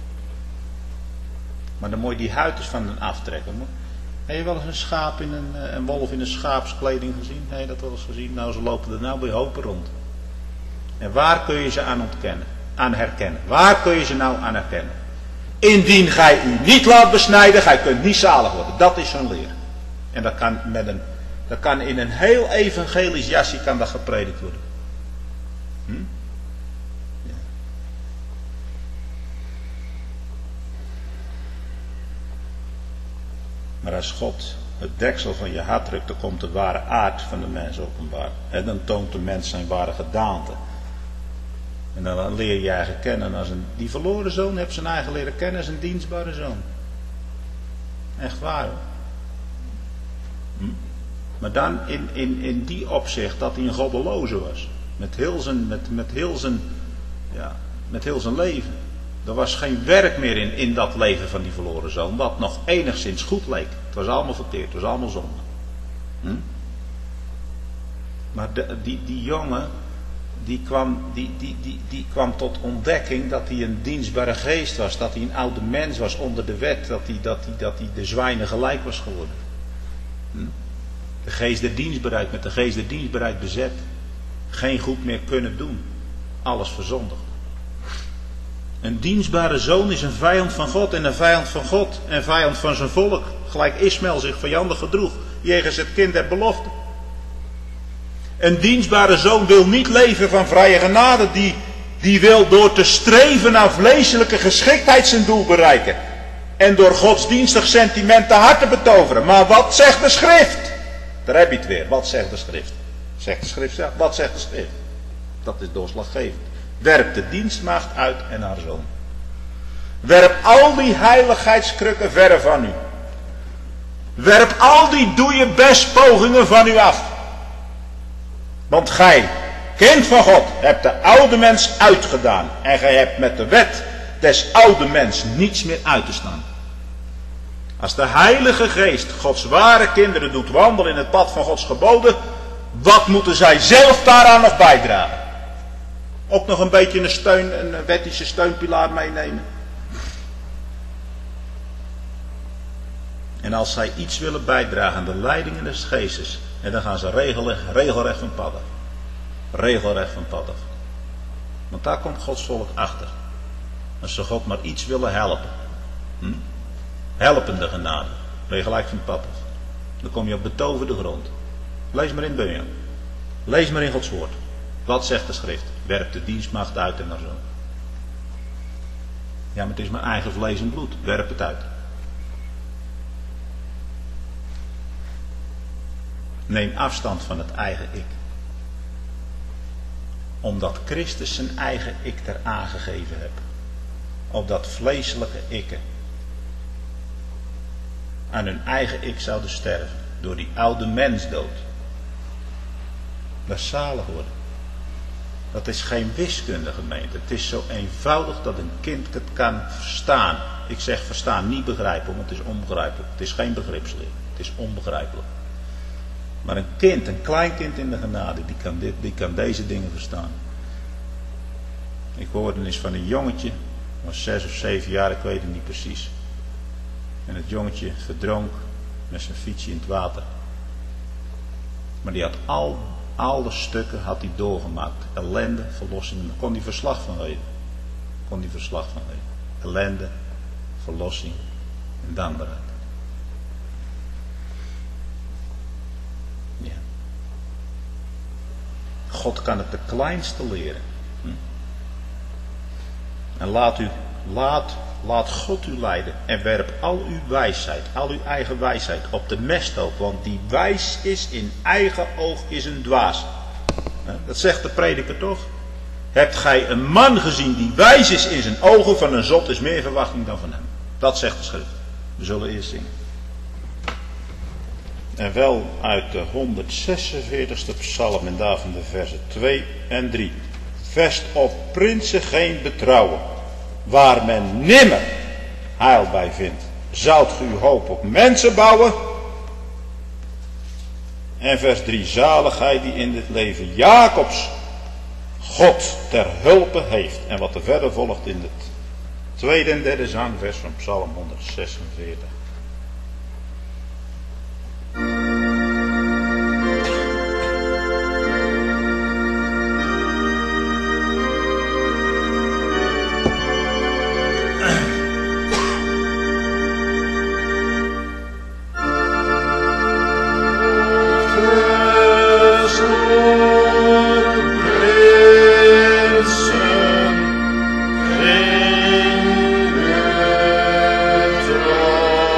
Maar dan moet je die huid van hen aftrekken. Heb je wel eens een schaap in een, een wolf in een schaapskleding gezien? Heb je dat wel eens gezien? Nou, ze lopen er nou bij hopen rond. En waar kun je ze aan ontkennen? Aan herkennen. Waar kun je ze nou aan herkennen? Indien gij u niet laat besnijden, gij kunt niet zalig worden. Dat is hun leer. En dat kan met een... Dat kan in een heel evangelisch jasje kan dat gepredikt worden. Hm? Ja. Maar als God het deksel van je hart drukt, dan komt de ware aard van de mens openbaar. En dan toont de mens zijn ware gedaante. En dan leer je je eigen kennen als een... Die verloren zoon heeft zijn eigen leren kennen als een dienstbare zoon. Echt waar hoor. Hm? Maar dan in, in, in die opzicht dat hij een goddeloze was. Met heel zijn, met, met heel zijn, ja, met heel zijn leven. Er was geen werk meer in, in dat leven van die verloren zoon. Wat nog enigszins goed leek. Het was allemaal verkeerd. Het was allemaal zonde. Hm? Maar de, die, die jongen. Die kwam, die, die, die, die kwam tot ontdekking dat hij een dienstbare geest was. Dat hij een oude mens was onder de wet. Dat hij, dat hij, dat hij de zwijnen gelijk was geworden. Hm? De geest der dienstbaarheid met de geest der dienstbaarheid bezet. Geen goed meer kunnen doen. Alles verzondigd. Een dienstbare zoon is een vijand van God. En een vijand van God. En vijand van zijn volk. Gelijk Ismaël zich vijandig gedroeg. Jegens het kind der belofte. Een dienstbare zoon wil niet leven van vrije genade. Die, die wil door te streven naar vleeselijke geschiktheid zijn doel bereiken. En door godsdienstig sentiment de harten betoveren. Maar wat zegt de schrift? Daar heb je het weer. Wat zegt de schrift? Zegt de schrift zelf. Wat zegt de schrift? Dat is doorslaggevend. Werp de dienstmaagd uit en haar zoon. Werp al die heiligheidskrukken verre van u. Werp al die doe je best pogingen van u af. Want gij, kind van God, hebt de oude mens uitgedaan. En gij hebt met de wet des oude mens niets meer uit te staan. Als de Heilige Geest Gods ware kinderen doet wandelen in het pad van Gods geboden, wat moeten zij zelf daaraan nog bijdragen? Ook nog een beetje een steun, een wettische steunpilaar meenemen. En als zij iets willen bijdragen aan de leidingen des geestes, en dan gaan ze regelrecht, regelrecht van pad af. Regelrecht van pad af. Want daar komt Gods volk achter. Als ze God maar iets willen helpen. Hm? Helpende genade. Ben je gelijk van pad af. Dan kom je op betoverde grond. Lees maar in Bunyan. Lees maar in Gods woord. Wat zegt de schrift? Werp de dienstmaagd uit en naar zo. Ja, maar het is mijn eigen vlees en bloed. Werp het uit. Neem afstand van het eigen ik. Omdat Christus zijn eigen ik er aangegeven heeft. Op dat vleeselijke ikken. Aan hun eigen ik zouden sterven. Door die oude mensdood. Dat is zalig worden. Dat is geen wiskunde, gemeente. Het is zo eenvoudig dat een kind het kan verstaan. Ik zeg verstaan, niet begrijpen, want het is onbegrijpelijk. Het is geen begripsleer. Het is onbegrijpelijk. Maar een kind, een klein kind in de genade, die kan, dit, die kan deze dingen verstaan. Ik hoorde eens van een jongetje, was zes of zeven jaar, ik weet het niet precies. En het jongetje verdronk met zijn fietsje in het water. Maar die had al, alle stukken had hij doorgemaakt. Ellende, verlossing, daar kon hij verslag van weten. Kon hij verslag van weten. Ellende, verlossing en dankbaarheid. Ja. God kan het de kleinste leren. Hm? En laat u, laat, laat God u leiden en werp al uw wijsheid, al uw eigen wijsheid op de mesthoop, want die wijs is in eigen oog is een dwaas. Dat zegt de prediker toch? Hebt gij een man gezien die wijs is in zijn ogen, van een zot is meer verwachting dan van hem. Dat zegt de schrift. We zullen eerst zingen. En wel uit de honderdzesenveertigste psalm en daarvan de versen twee en drie. Vest op prinsen geen betrouwen, waar men nimmer heil bij vindt. Zoudt ge uw hoop op mensen bouwen? En vers drie. Zaligheid die in dit leven Jacobs God ter hulpe heeft. En wat er verder volgt in het tweede en derde zangvers van psalm honderdzesenveertig. Oh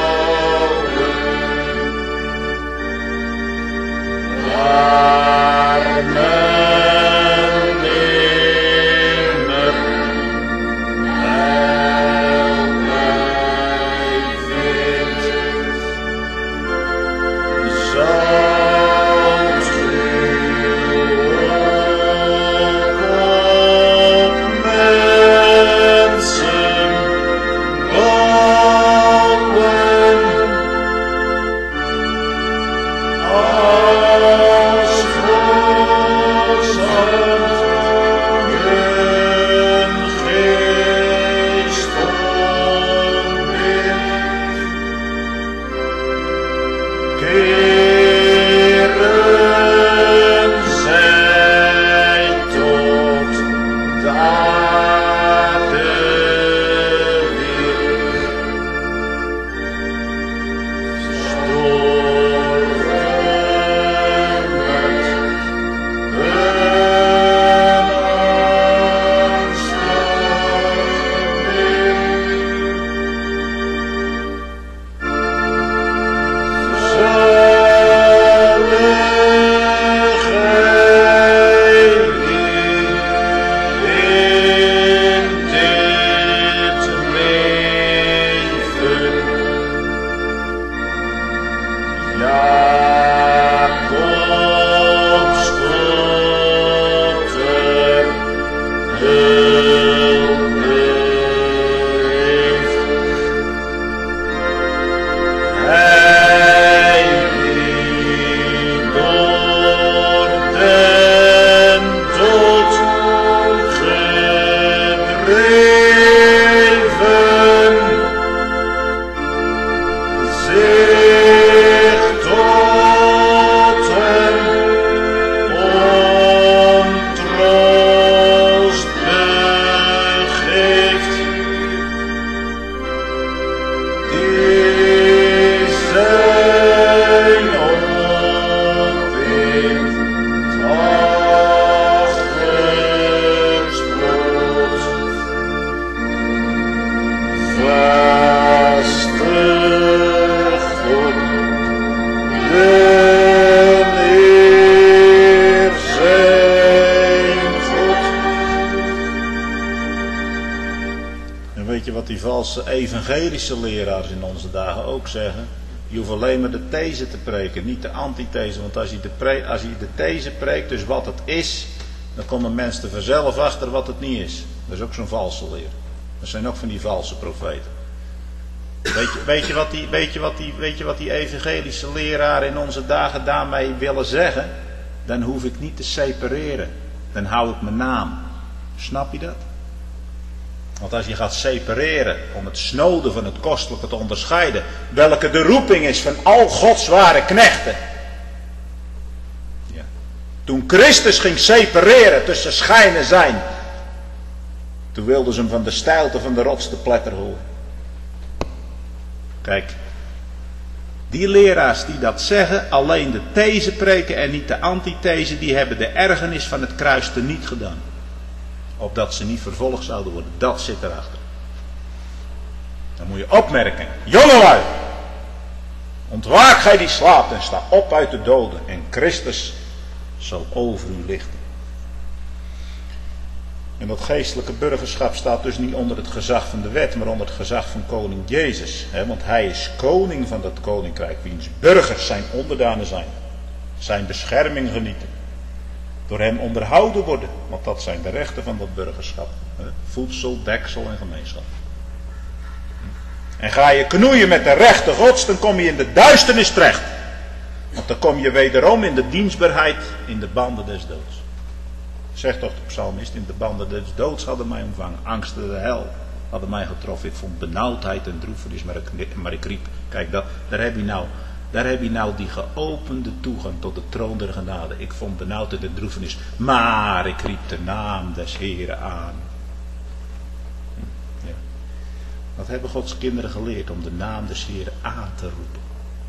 wat die valse evangelische leraars in onze dagen ook zeggen. Je hoeft alleen maar de these te preken, niet de antithese. Want als je de, pre- als je de these preekt, dus wat het is, dan komen mensen er vanzelf achter wat het niet is. Dat is ook zo'n valse leer. Dat zijn ook van die valse profeten. Weet je, weet je, wat, die, weet je, wat, die, weet je wat die evangelische leraren in onze dagen daarmee willen zeggen? Dan hoef ik niet te separeren. Dan hou ik mijn naam. Snap je dat? Want als je gaat separeren om het snode van het kostelijke te onderscheiden, welke de roeping is van al Gods ware knechten. Ja. Toen Christus ging separeren tussen schijn en zijn, toen wilden ze hem van de steilte van de rots te pletter horen. Kijk, die leraars die dat zeggen, alleen de these preken en niet de antithese, die hebben de ergernis van het kruis teniet gedaan. Opdat ze niet vervolgd zouden worden. Dat zit erachter. Dan moet je opmerken. Jongelui. Ontwaak gij die slaapt en sta op uit de doden. En Christus zal over u lichten. En dat geestelijke burgerschap staat dus niet onder het gezag van de wet, maar onder het gezag van koning Jezus. Want hij is koning van dat koninkrijk, wiens burgers zijn onderdanen zijn. Zijn bescherming genieten. Door hem onderhouden worden, want dat zijn de rechten van dat burgerschap. Voedsel, deksel en gemeenschap. En ga je knoeien met de rechten Gods, dan kom je in de duisternis terecht. Want dan kom je wederom in de dienstbaarheid, in de banden des doods. Zegt toch de psalmist, in de banden des doods hadden mij omvangen. Angsten de hel hadden mij getroffen. Ik vond benauwdheid en droefenis, maar ik, maar ik riep. Kijk, dat, daar heb je nou... Daar heb je nou die geopende toegang tot de troon der genade. Ik vond benauwdheid en droefenis. Maar ik riep de naam des Heren aan. Ja. Wat hebben Gods kinderen geleerd om de naam des Heren aan te roepen?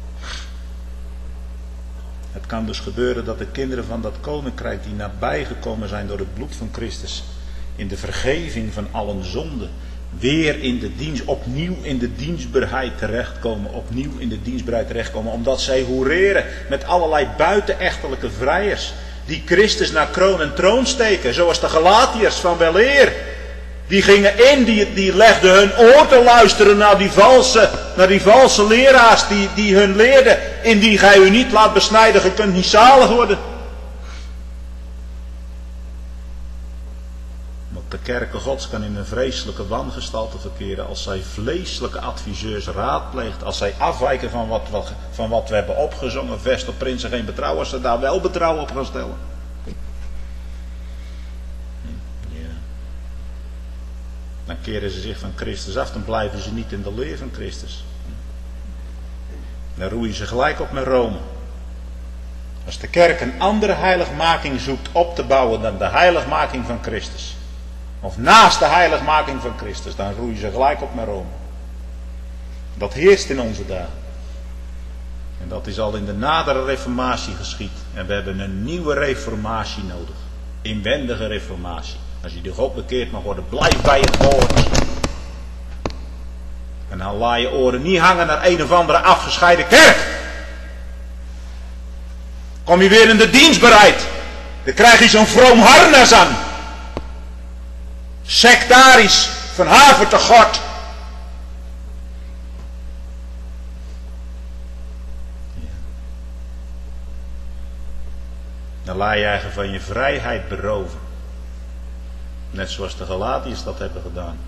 Het kan dus gebeuren dat de kinderen van dat koninkrijk die nabijgekomen zijn door het bloed van Christus, in de vergeving van allen zonden, weer in de dienst, opnieuw in de dienstbaarheid terechtkomen, opnieuw in de dienstbaarheid terechtkomen, omdat zij hoereren met allerlei buitenechtelijke vrijers, die Christus naar kroon en troon steken, zoals de Galatiërs van weleer. Die gingen in, die, die legden hun oor te luisteren naar die valse, naar die valse leraars, die, die hun leerden, indien gij u niet laat besnijden, ge kunt niet zalig worden. De kerken Gods kan in een vreselijke wangestalte verkeren als zij vleeselijke adviseurs raadpleegt, als zij afwijken van wat, wat, van wat we hebben opgezongen, vest op prinsen geen betrouwen, als ze daar wel betrouwen op gaan stellen. Ja. Dan keren ze zich van Christus af, dan blijven ze niet in de leer van Christus. Dan roeien ze gelijk op met Rome. Als de kerk een andere heiligmaking zoekt op te bouwen dan de heiligmaking van Christus, of naast de heiligmaking van Christus, dan roeien ze gelijk op naar Rome. Dat heerst in onze dagen. En dat is al in de nadere reformatie geschied. En we hebben een nieuwe reformatie nodig. Inwendige reformatie. Als je door God bekeerd mag worden, blijf bij het woord. En dan laat je oren niet hangen naar een of andere afgescheiden kerk. Kom je weer in de dienstbaarheid. Dan krijg je zo'n vroom harnas aan. Sectarisch, van haver te gort. Ja. Dan laat je eigen van je vrijheid beroven. Net zoals de Galatiërs dat hebben gedaan.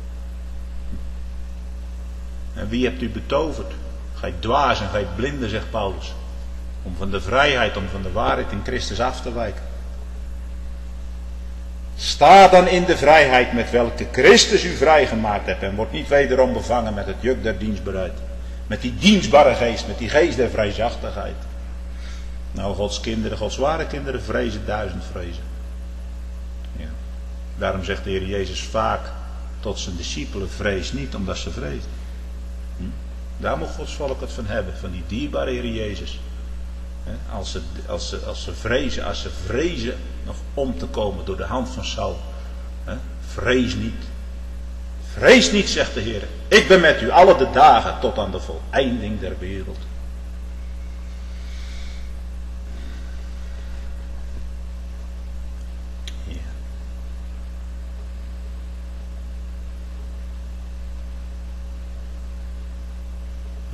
En wie hebt u betoverd? Gij dwaas en gij blinde, zegt Paulus. Om van de vrijheid, om van de waarheid in Christus af te wijken. Sta dan in de vrijheid met welke Christus u vrijgemaakt hebt. En wordt niet wederom bevangen met het juk der dienstbaarheid. Met die dienstbare geest, met die geest der vrijzachtigheid. Nou, Gods kinderen, Gods ware kinderen vrezen duizend vrezen. Ja. Daarom zegt de Heer Jezus vaak tot zijn discipelen, vrees niet omdat ze vrezen. Hm? Daar moet Gods volk het van hebben, van die dierbare Heer Jezus. Als ze, als, ze, als ze vrezen, als ze vrezen nog om te komen door de hand van Saul. Vrees niet. Vrees niet, zegt de Heer. Ik ben met u alle de dagen tot aan de voleinding der wereld. Ja.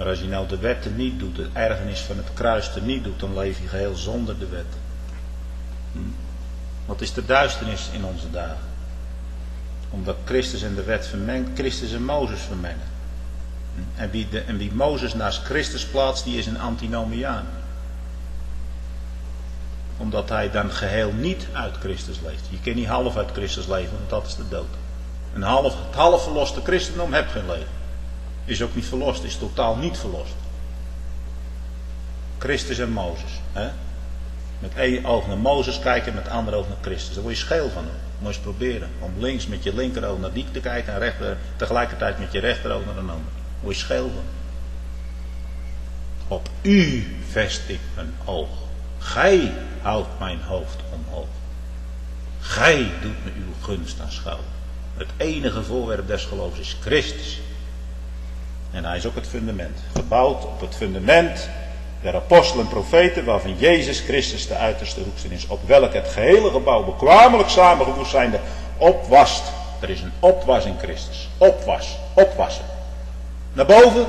Maar als je nou de wet niet doet, de ergernis van het kruis niet doet, dan leef je geheel zonder de wet. Hm. Wat is de duisternis in onze dagen? Omdat Christus en de wet vermengt, Christus en Mozes vermengen. Hm. En, wie de, en wie Mozes naast Christus plaatst, die is een antinomiaan. Omdat hij dan geheel niet uit Christus leeft. Je kunt niet half uit Christus leven, want dat is de dood. Een half, het half verloste christendom heeft geen leven. Is ook niet verlost, is totaal niet verlost. Christus en Mozes. Hè? Met één oog naar Mozes kijken en met het andere oog naar Christus. Daar word je scheel van. Moet je eens proberen. Om links met je linkeroog naar die te kijken en rechter, tegelijkertijd met je rechteroog naar een ander. Daar word je scheel van. Op u vest ik mijn oog. Gij houdt mijn hoofd omhoog. Gij doet me uw gunst aanschouwen. Het enige voorwerp des geloofs is Christus. En hij is ook het fundament. Gebouwd op het fundament der apostelen en profeten, waarvan Jezus Christus de uiterste hoeksteen is, op welk het gehele gebouw bekwamelijk samengevoegd zijnde opwast. Er is een opwas in Christus. Opwas. Opwassen. Naar boven.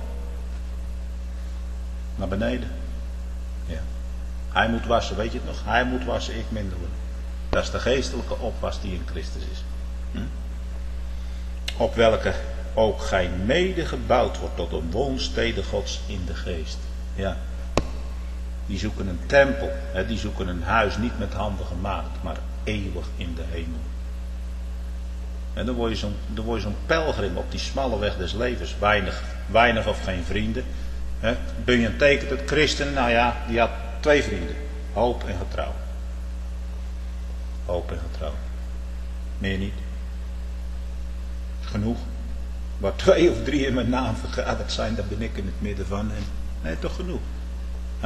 Naar beneden. Ja. Hij moet wassen, weet je het nog? Hij moet wassen, ik minder worden. Dat is de geestelijke opwas die in Christus is. Hm? Op welke ook gij mede gebouwd wordt tot een woonstede Gods in de geest. Ja. Die zoeken een tempel. Hè, die zoeken een huis niet met handen gemaakt, maar eeuwig in de hemel. En dan word je zo'n, dan word je zo'n pelgrim op die smalle weg des levens. Weinig, weinig of geen vrienden. Hè. Bunyan tekent het christen, nou ja, die had twee vrienden. Hoop en getrouw. Hoop en getrouw. Meer niet. Genoeg. Waar twee of drie in mijn naam vergaderd zijn, daar ben ik in het midden van. En, nee, toch genoeg. Huh?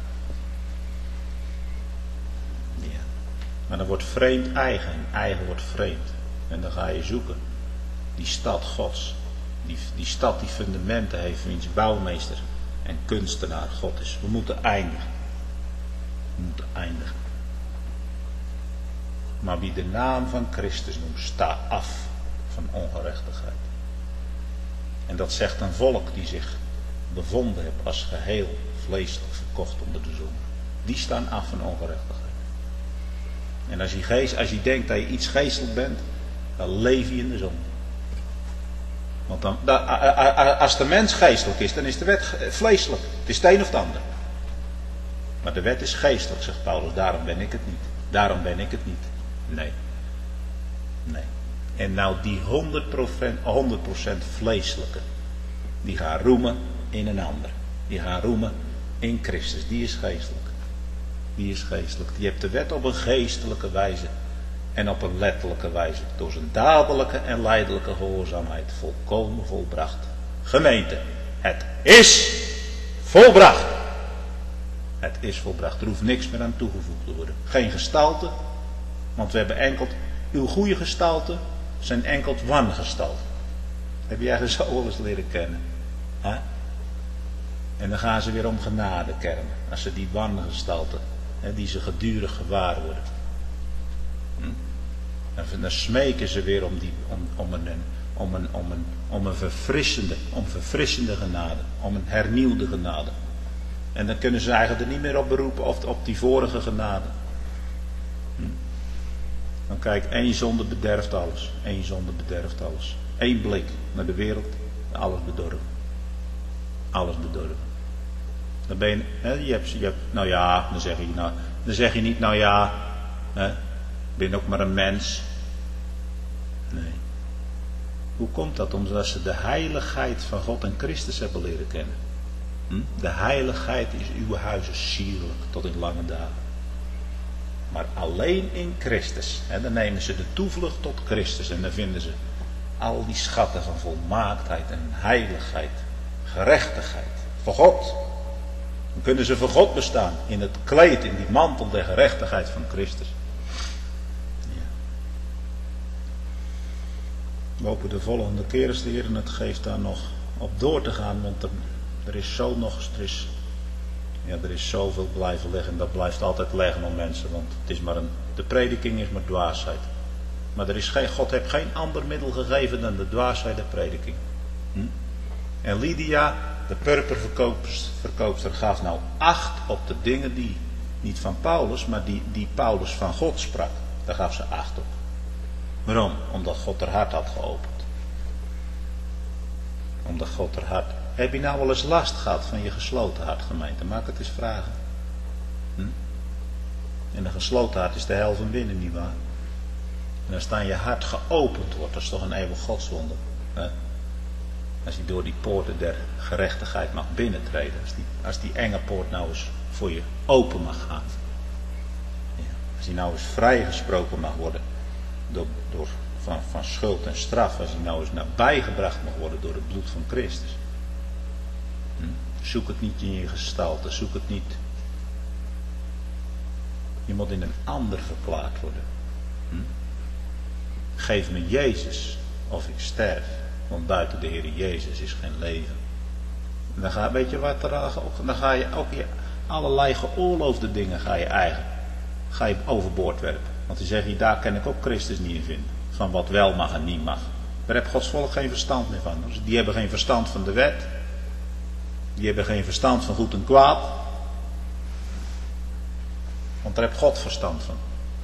Ja. Maar dan wordt vreemd eigen. En eigen wordt vreemd. En dan ga je zoeken. Die stad Gods. Die, die stad die fundamenten heeft, wiens bouwmeester en kunstenaar God is. We moeten eindigen. We moeten eindigen. Maar wie de naam van Christus noemt, sta af van ongerechtigheid. En dat zegt een volk die zich bevonden heeft als geheel vleeselijk verkocht onder de zon. Die staan af van ongerechtigheid. En als je, geest, als je denkt dat je iets geestelijk bent, dan leef je in de zon. Want dan, als de mens geestelijk is, dan is de wet vleeselijk. Het is het een of het ander. Maar de wet is geestelijk, zegt Paulus. Daarom ben ik het niet. Daarom ben ik het niet. Nee. Nee. En nou die honderd procent vleeselijke, die gaan roemen in een ander. Die gaan roemen in Christus. Die is geestelijk. Die is geestelijk. Die heeft de wet op een geestelijke wijze en op een letterlijke wijze door zijn dadelijke en lijdelijke gehoorzaamheid volkomen volbracht. Gemeente, het is volbracht. Het is volbracht. Er hoeft niks meer aan toegevoegd te worden. Geen gestalte, want we hebben enkel uw goede gestalte zijn enkel wangestalten. Heb jij er zo wel eens leren kennen? Huh? En dan gaan ze weer om genade kermen. Als ze die wangestalten, die ze gedurig gewaar worden. Hm? En dan smeken ze weer om, die, om, om, een, om, een, om, een, om een verfrissende, om verfrissende genade. Om een hernieuwde genade. En dan kunnen ze eigenlijk er niet meer op beroepen of op die vorige genade. Hm? Dan kijk, één zonde bederft alles. Eén zonde bederft alles. Eén blik naar de wereld, alles bedorven. Alles bedorven. Dan ben je, hè, je, hebt, je hebt, nou ja, dan zeg je, nou, dan zeg je niet, nou ja, hè, ben ook maar een mens. Nee. Hoe komt dat? Omdat ze de heiligheid van God en Christus hebben leren kennen. Hm? De heiligheid is uw huizen sierlijk tot in lange dagen. Maar alleen in Christus. En dan nemen ze de toevlucht tot Christus. En dan vinden ze al die schatten van volmaaktheid en heiligheid. Gerechtigheid. Voor God. Dan kunnen ze voor God bestaan. In het kleed, in die mantel der gerechtigheid van Christus. Ja. We hopen de volgende keer als de Heer het geeft daar nog op door te gaan. Want er, er is zo nog... Er is, Ja, er is zoveel blijven liggen en dat blijft altijd liggen om mensen, want het is maar een, de prediking is maar dwaasheid. Maar er is geen, God heeft geen ander middel gegeven dan de dwaasheid der prediking. Hm? En Lydia, de purperverkoopster gaf nou acht op de dingen die, niet van Paulus, maar die, die Paulus van God sprak. Daar gaf ze acht op. Waarom? Omdat God haar hart had geopend. Omdat God haar hart... Heb je nou wel eens last gehad van je gesloten hart, gemeente? Maak het eens vragen. Hm? En een gesloten hart is de hel van binnen, nietwaar? En als dan je hart geopend wordt, dat is toch een eeuwig godswonder. Hè? Als je door die poorten der gerechtigheid mag binnentreden. Als die, als die enge poort nou eens voor je open mag gaan. Ja. Als die nou eens vrijgesproken mag worden. Door, door, van, van schuld en straf. Als die nou eens nabijgebracht mag worden door het bloed van Christus. Hm? Zoek het niet in je gestalte. Zoek het niet. Je moet in een ander verklaard worden. Hm? Geef me Jezus of ik sterf. Want buiten de Heer Jezus is geen leven. En dan ga, weet je wat er ook, dan ga je ook je allerlei geoorloofde dingen ga je eigenlijk ga je overboord werpen. Want die zeggen, daar kan ik ook Christus niet in vinden. Van wat wel mag en niet mag. Daar heeft Gods volk geen verstand meer van. Dus die hebben geen verstand van de wet. Die hebben geen verstand van goed en kwaad. Want daar heeft God verstand van.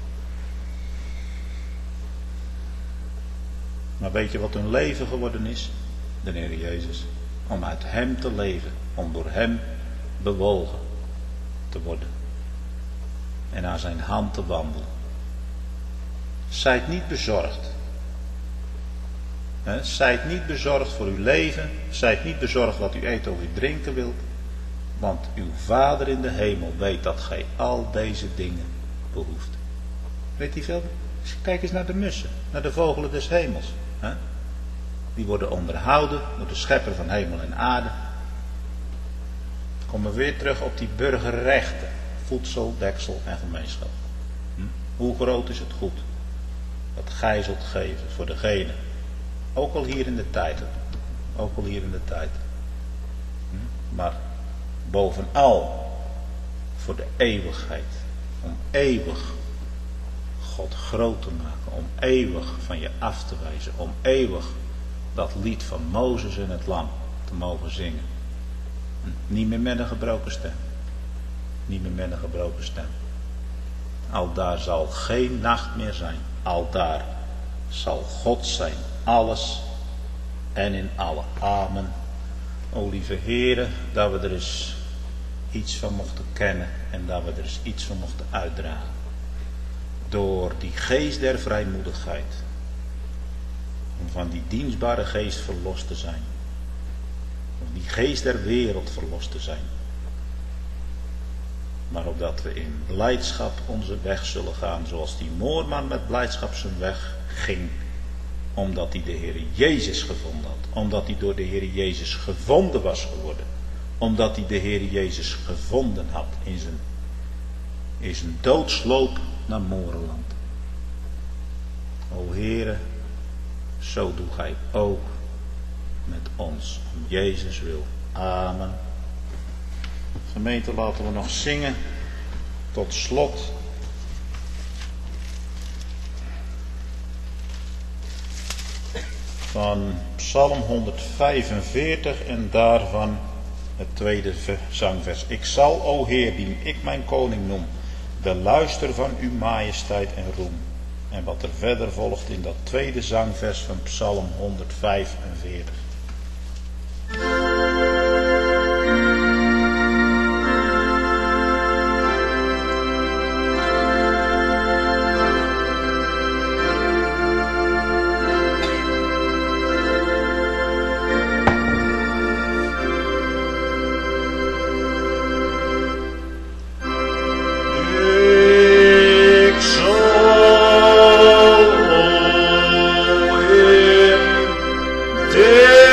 Maar weet je wat hun leven geworden is? De Heer Jezus. Om uit Hem te leven. Om door Hem bewogen te worden. En aan zijn hand te wandelen. Zijt niet bezorgd. He, zijt niet bezorgd voor uw leven. Zijt niet bezorgd wat u eten of u drinken wilt. Want uw Vader in de hemel weet dat gij al deze dingen behoeft. Weet u veel? Kijk eens naar de mussen. Naar de vogelen des hemels. He? Die worden onderhouden door de schepper van hemel en aarde. Dan komen we weer terug op die burgerrechten. Voedsel, deksel en gemeenschap. Hm? Hoe groot is het goed? Dat gij zult geven voor degene. Ook al hier in de tijd. Ook al hier in de tijd. Hm? Maar bovenal voor de eeuwigheid. Om eeuwig God groot te maken. Om eeuwig van je af te wijzen. Om eeuwig dat lied van Mozes en het lam te mogen zingen. Hm? Niet meer met een gebroken stem. Niet meer met een gebroken stem. Aldaar zal geen nacht meer zijn. Aldaar zal God zijn. Alles en in alle. Amen. O lieve Heere, dat we er eens iets van mochten kennen. En dat we er eens iets van mochten uitdragen. Door die geest der vrijmoedigheid. Om van die dienstbare geest verlost te zijn. Om die geest der wereld verlost te zijn. Maar opdat we in blijdschap onze weg zullen gaan. Zoals die moorman met blijdschap zijn weg ging. Omdat hij de Heer Jezus gevonden had. Omdat hij door de Heer Jezus gevonden was geworden. Omdat hij de Heer Jezus gevonden had in zijn, in zijn doodsloop naar Morenland. O Heere, zo doe gij ook met ons. Om Jezus wil. Amen. Gemeente, laten we nog zingen tot slot. Van Psalm honderdvijfenveertig en daarvan het tweede zangvers. Ik zal, o Heer, dien ik mijn koning noem, beluister van uw majesteit en roem. En wat er verder volgt in dat tweede zangvers van Psalm honderdvijfenveertig. Yeah.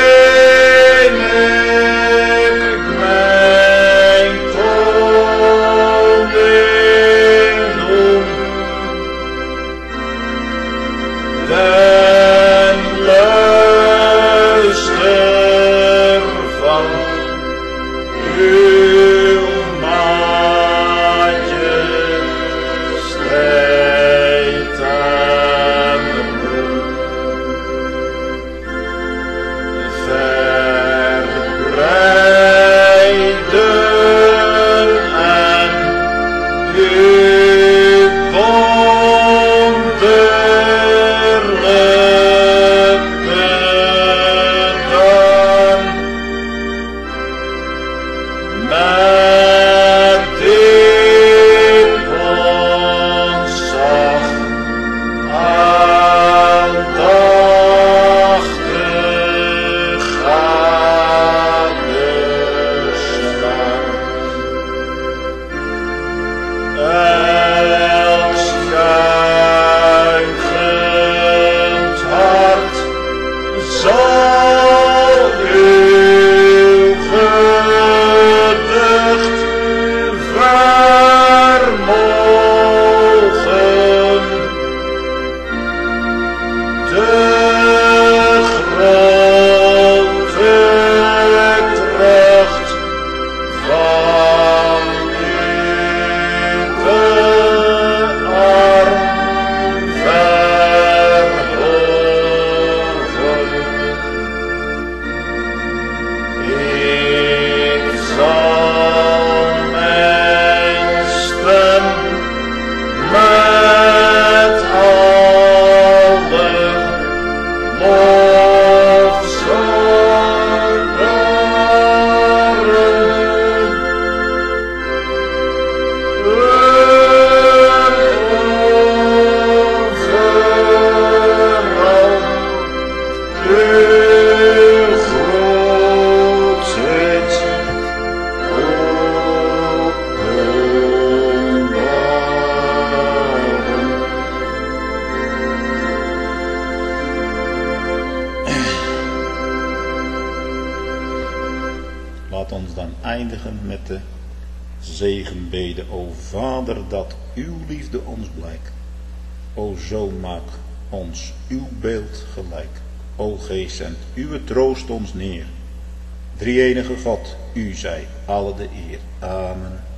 ons dan eindigen met de zegenbede. O Vader, dat uw liefde ons blijkt. O Zoon, maak ons uw beeld gelijk. O Geest, zend uw troost ons neer. Drie-enige God, u zij alle de eer. Amen.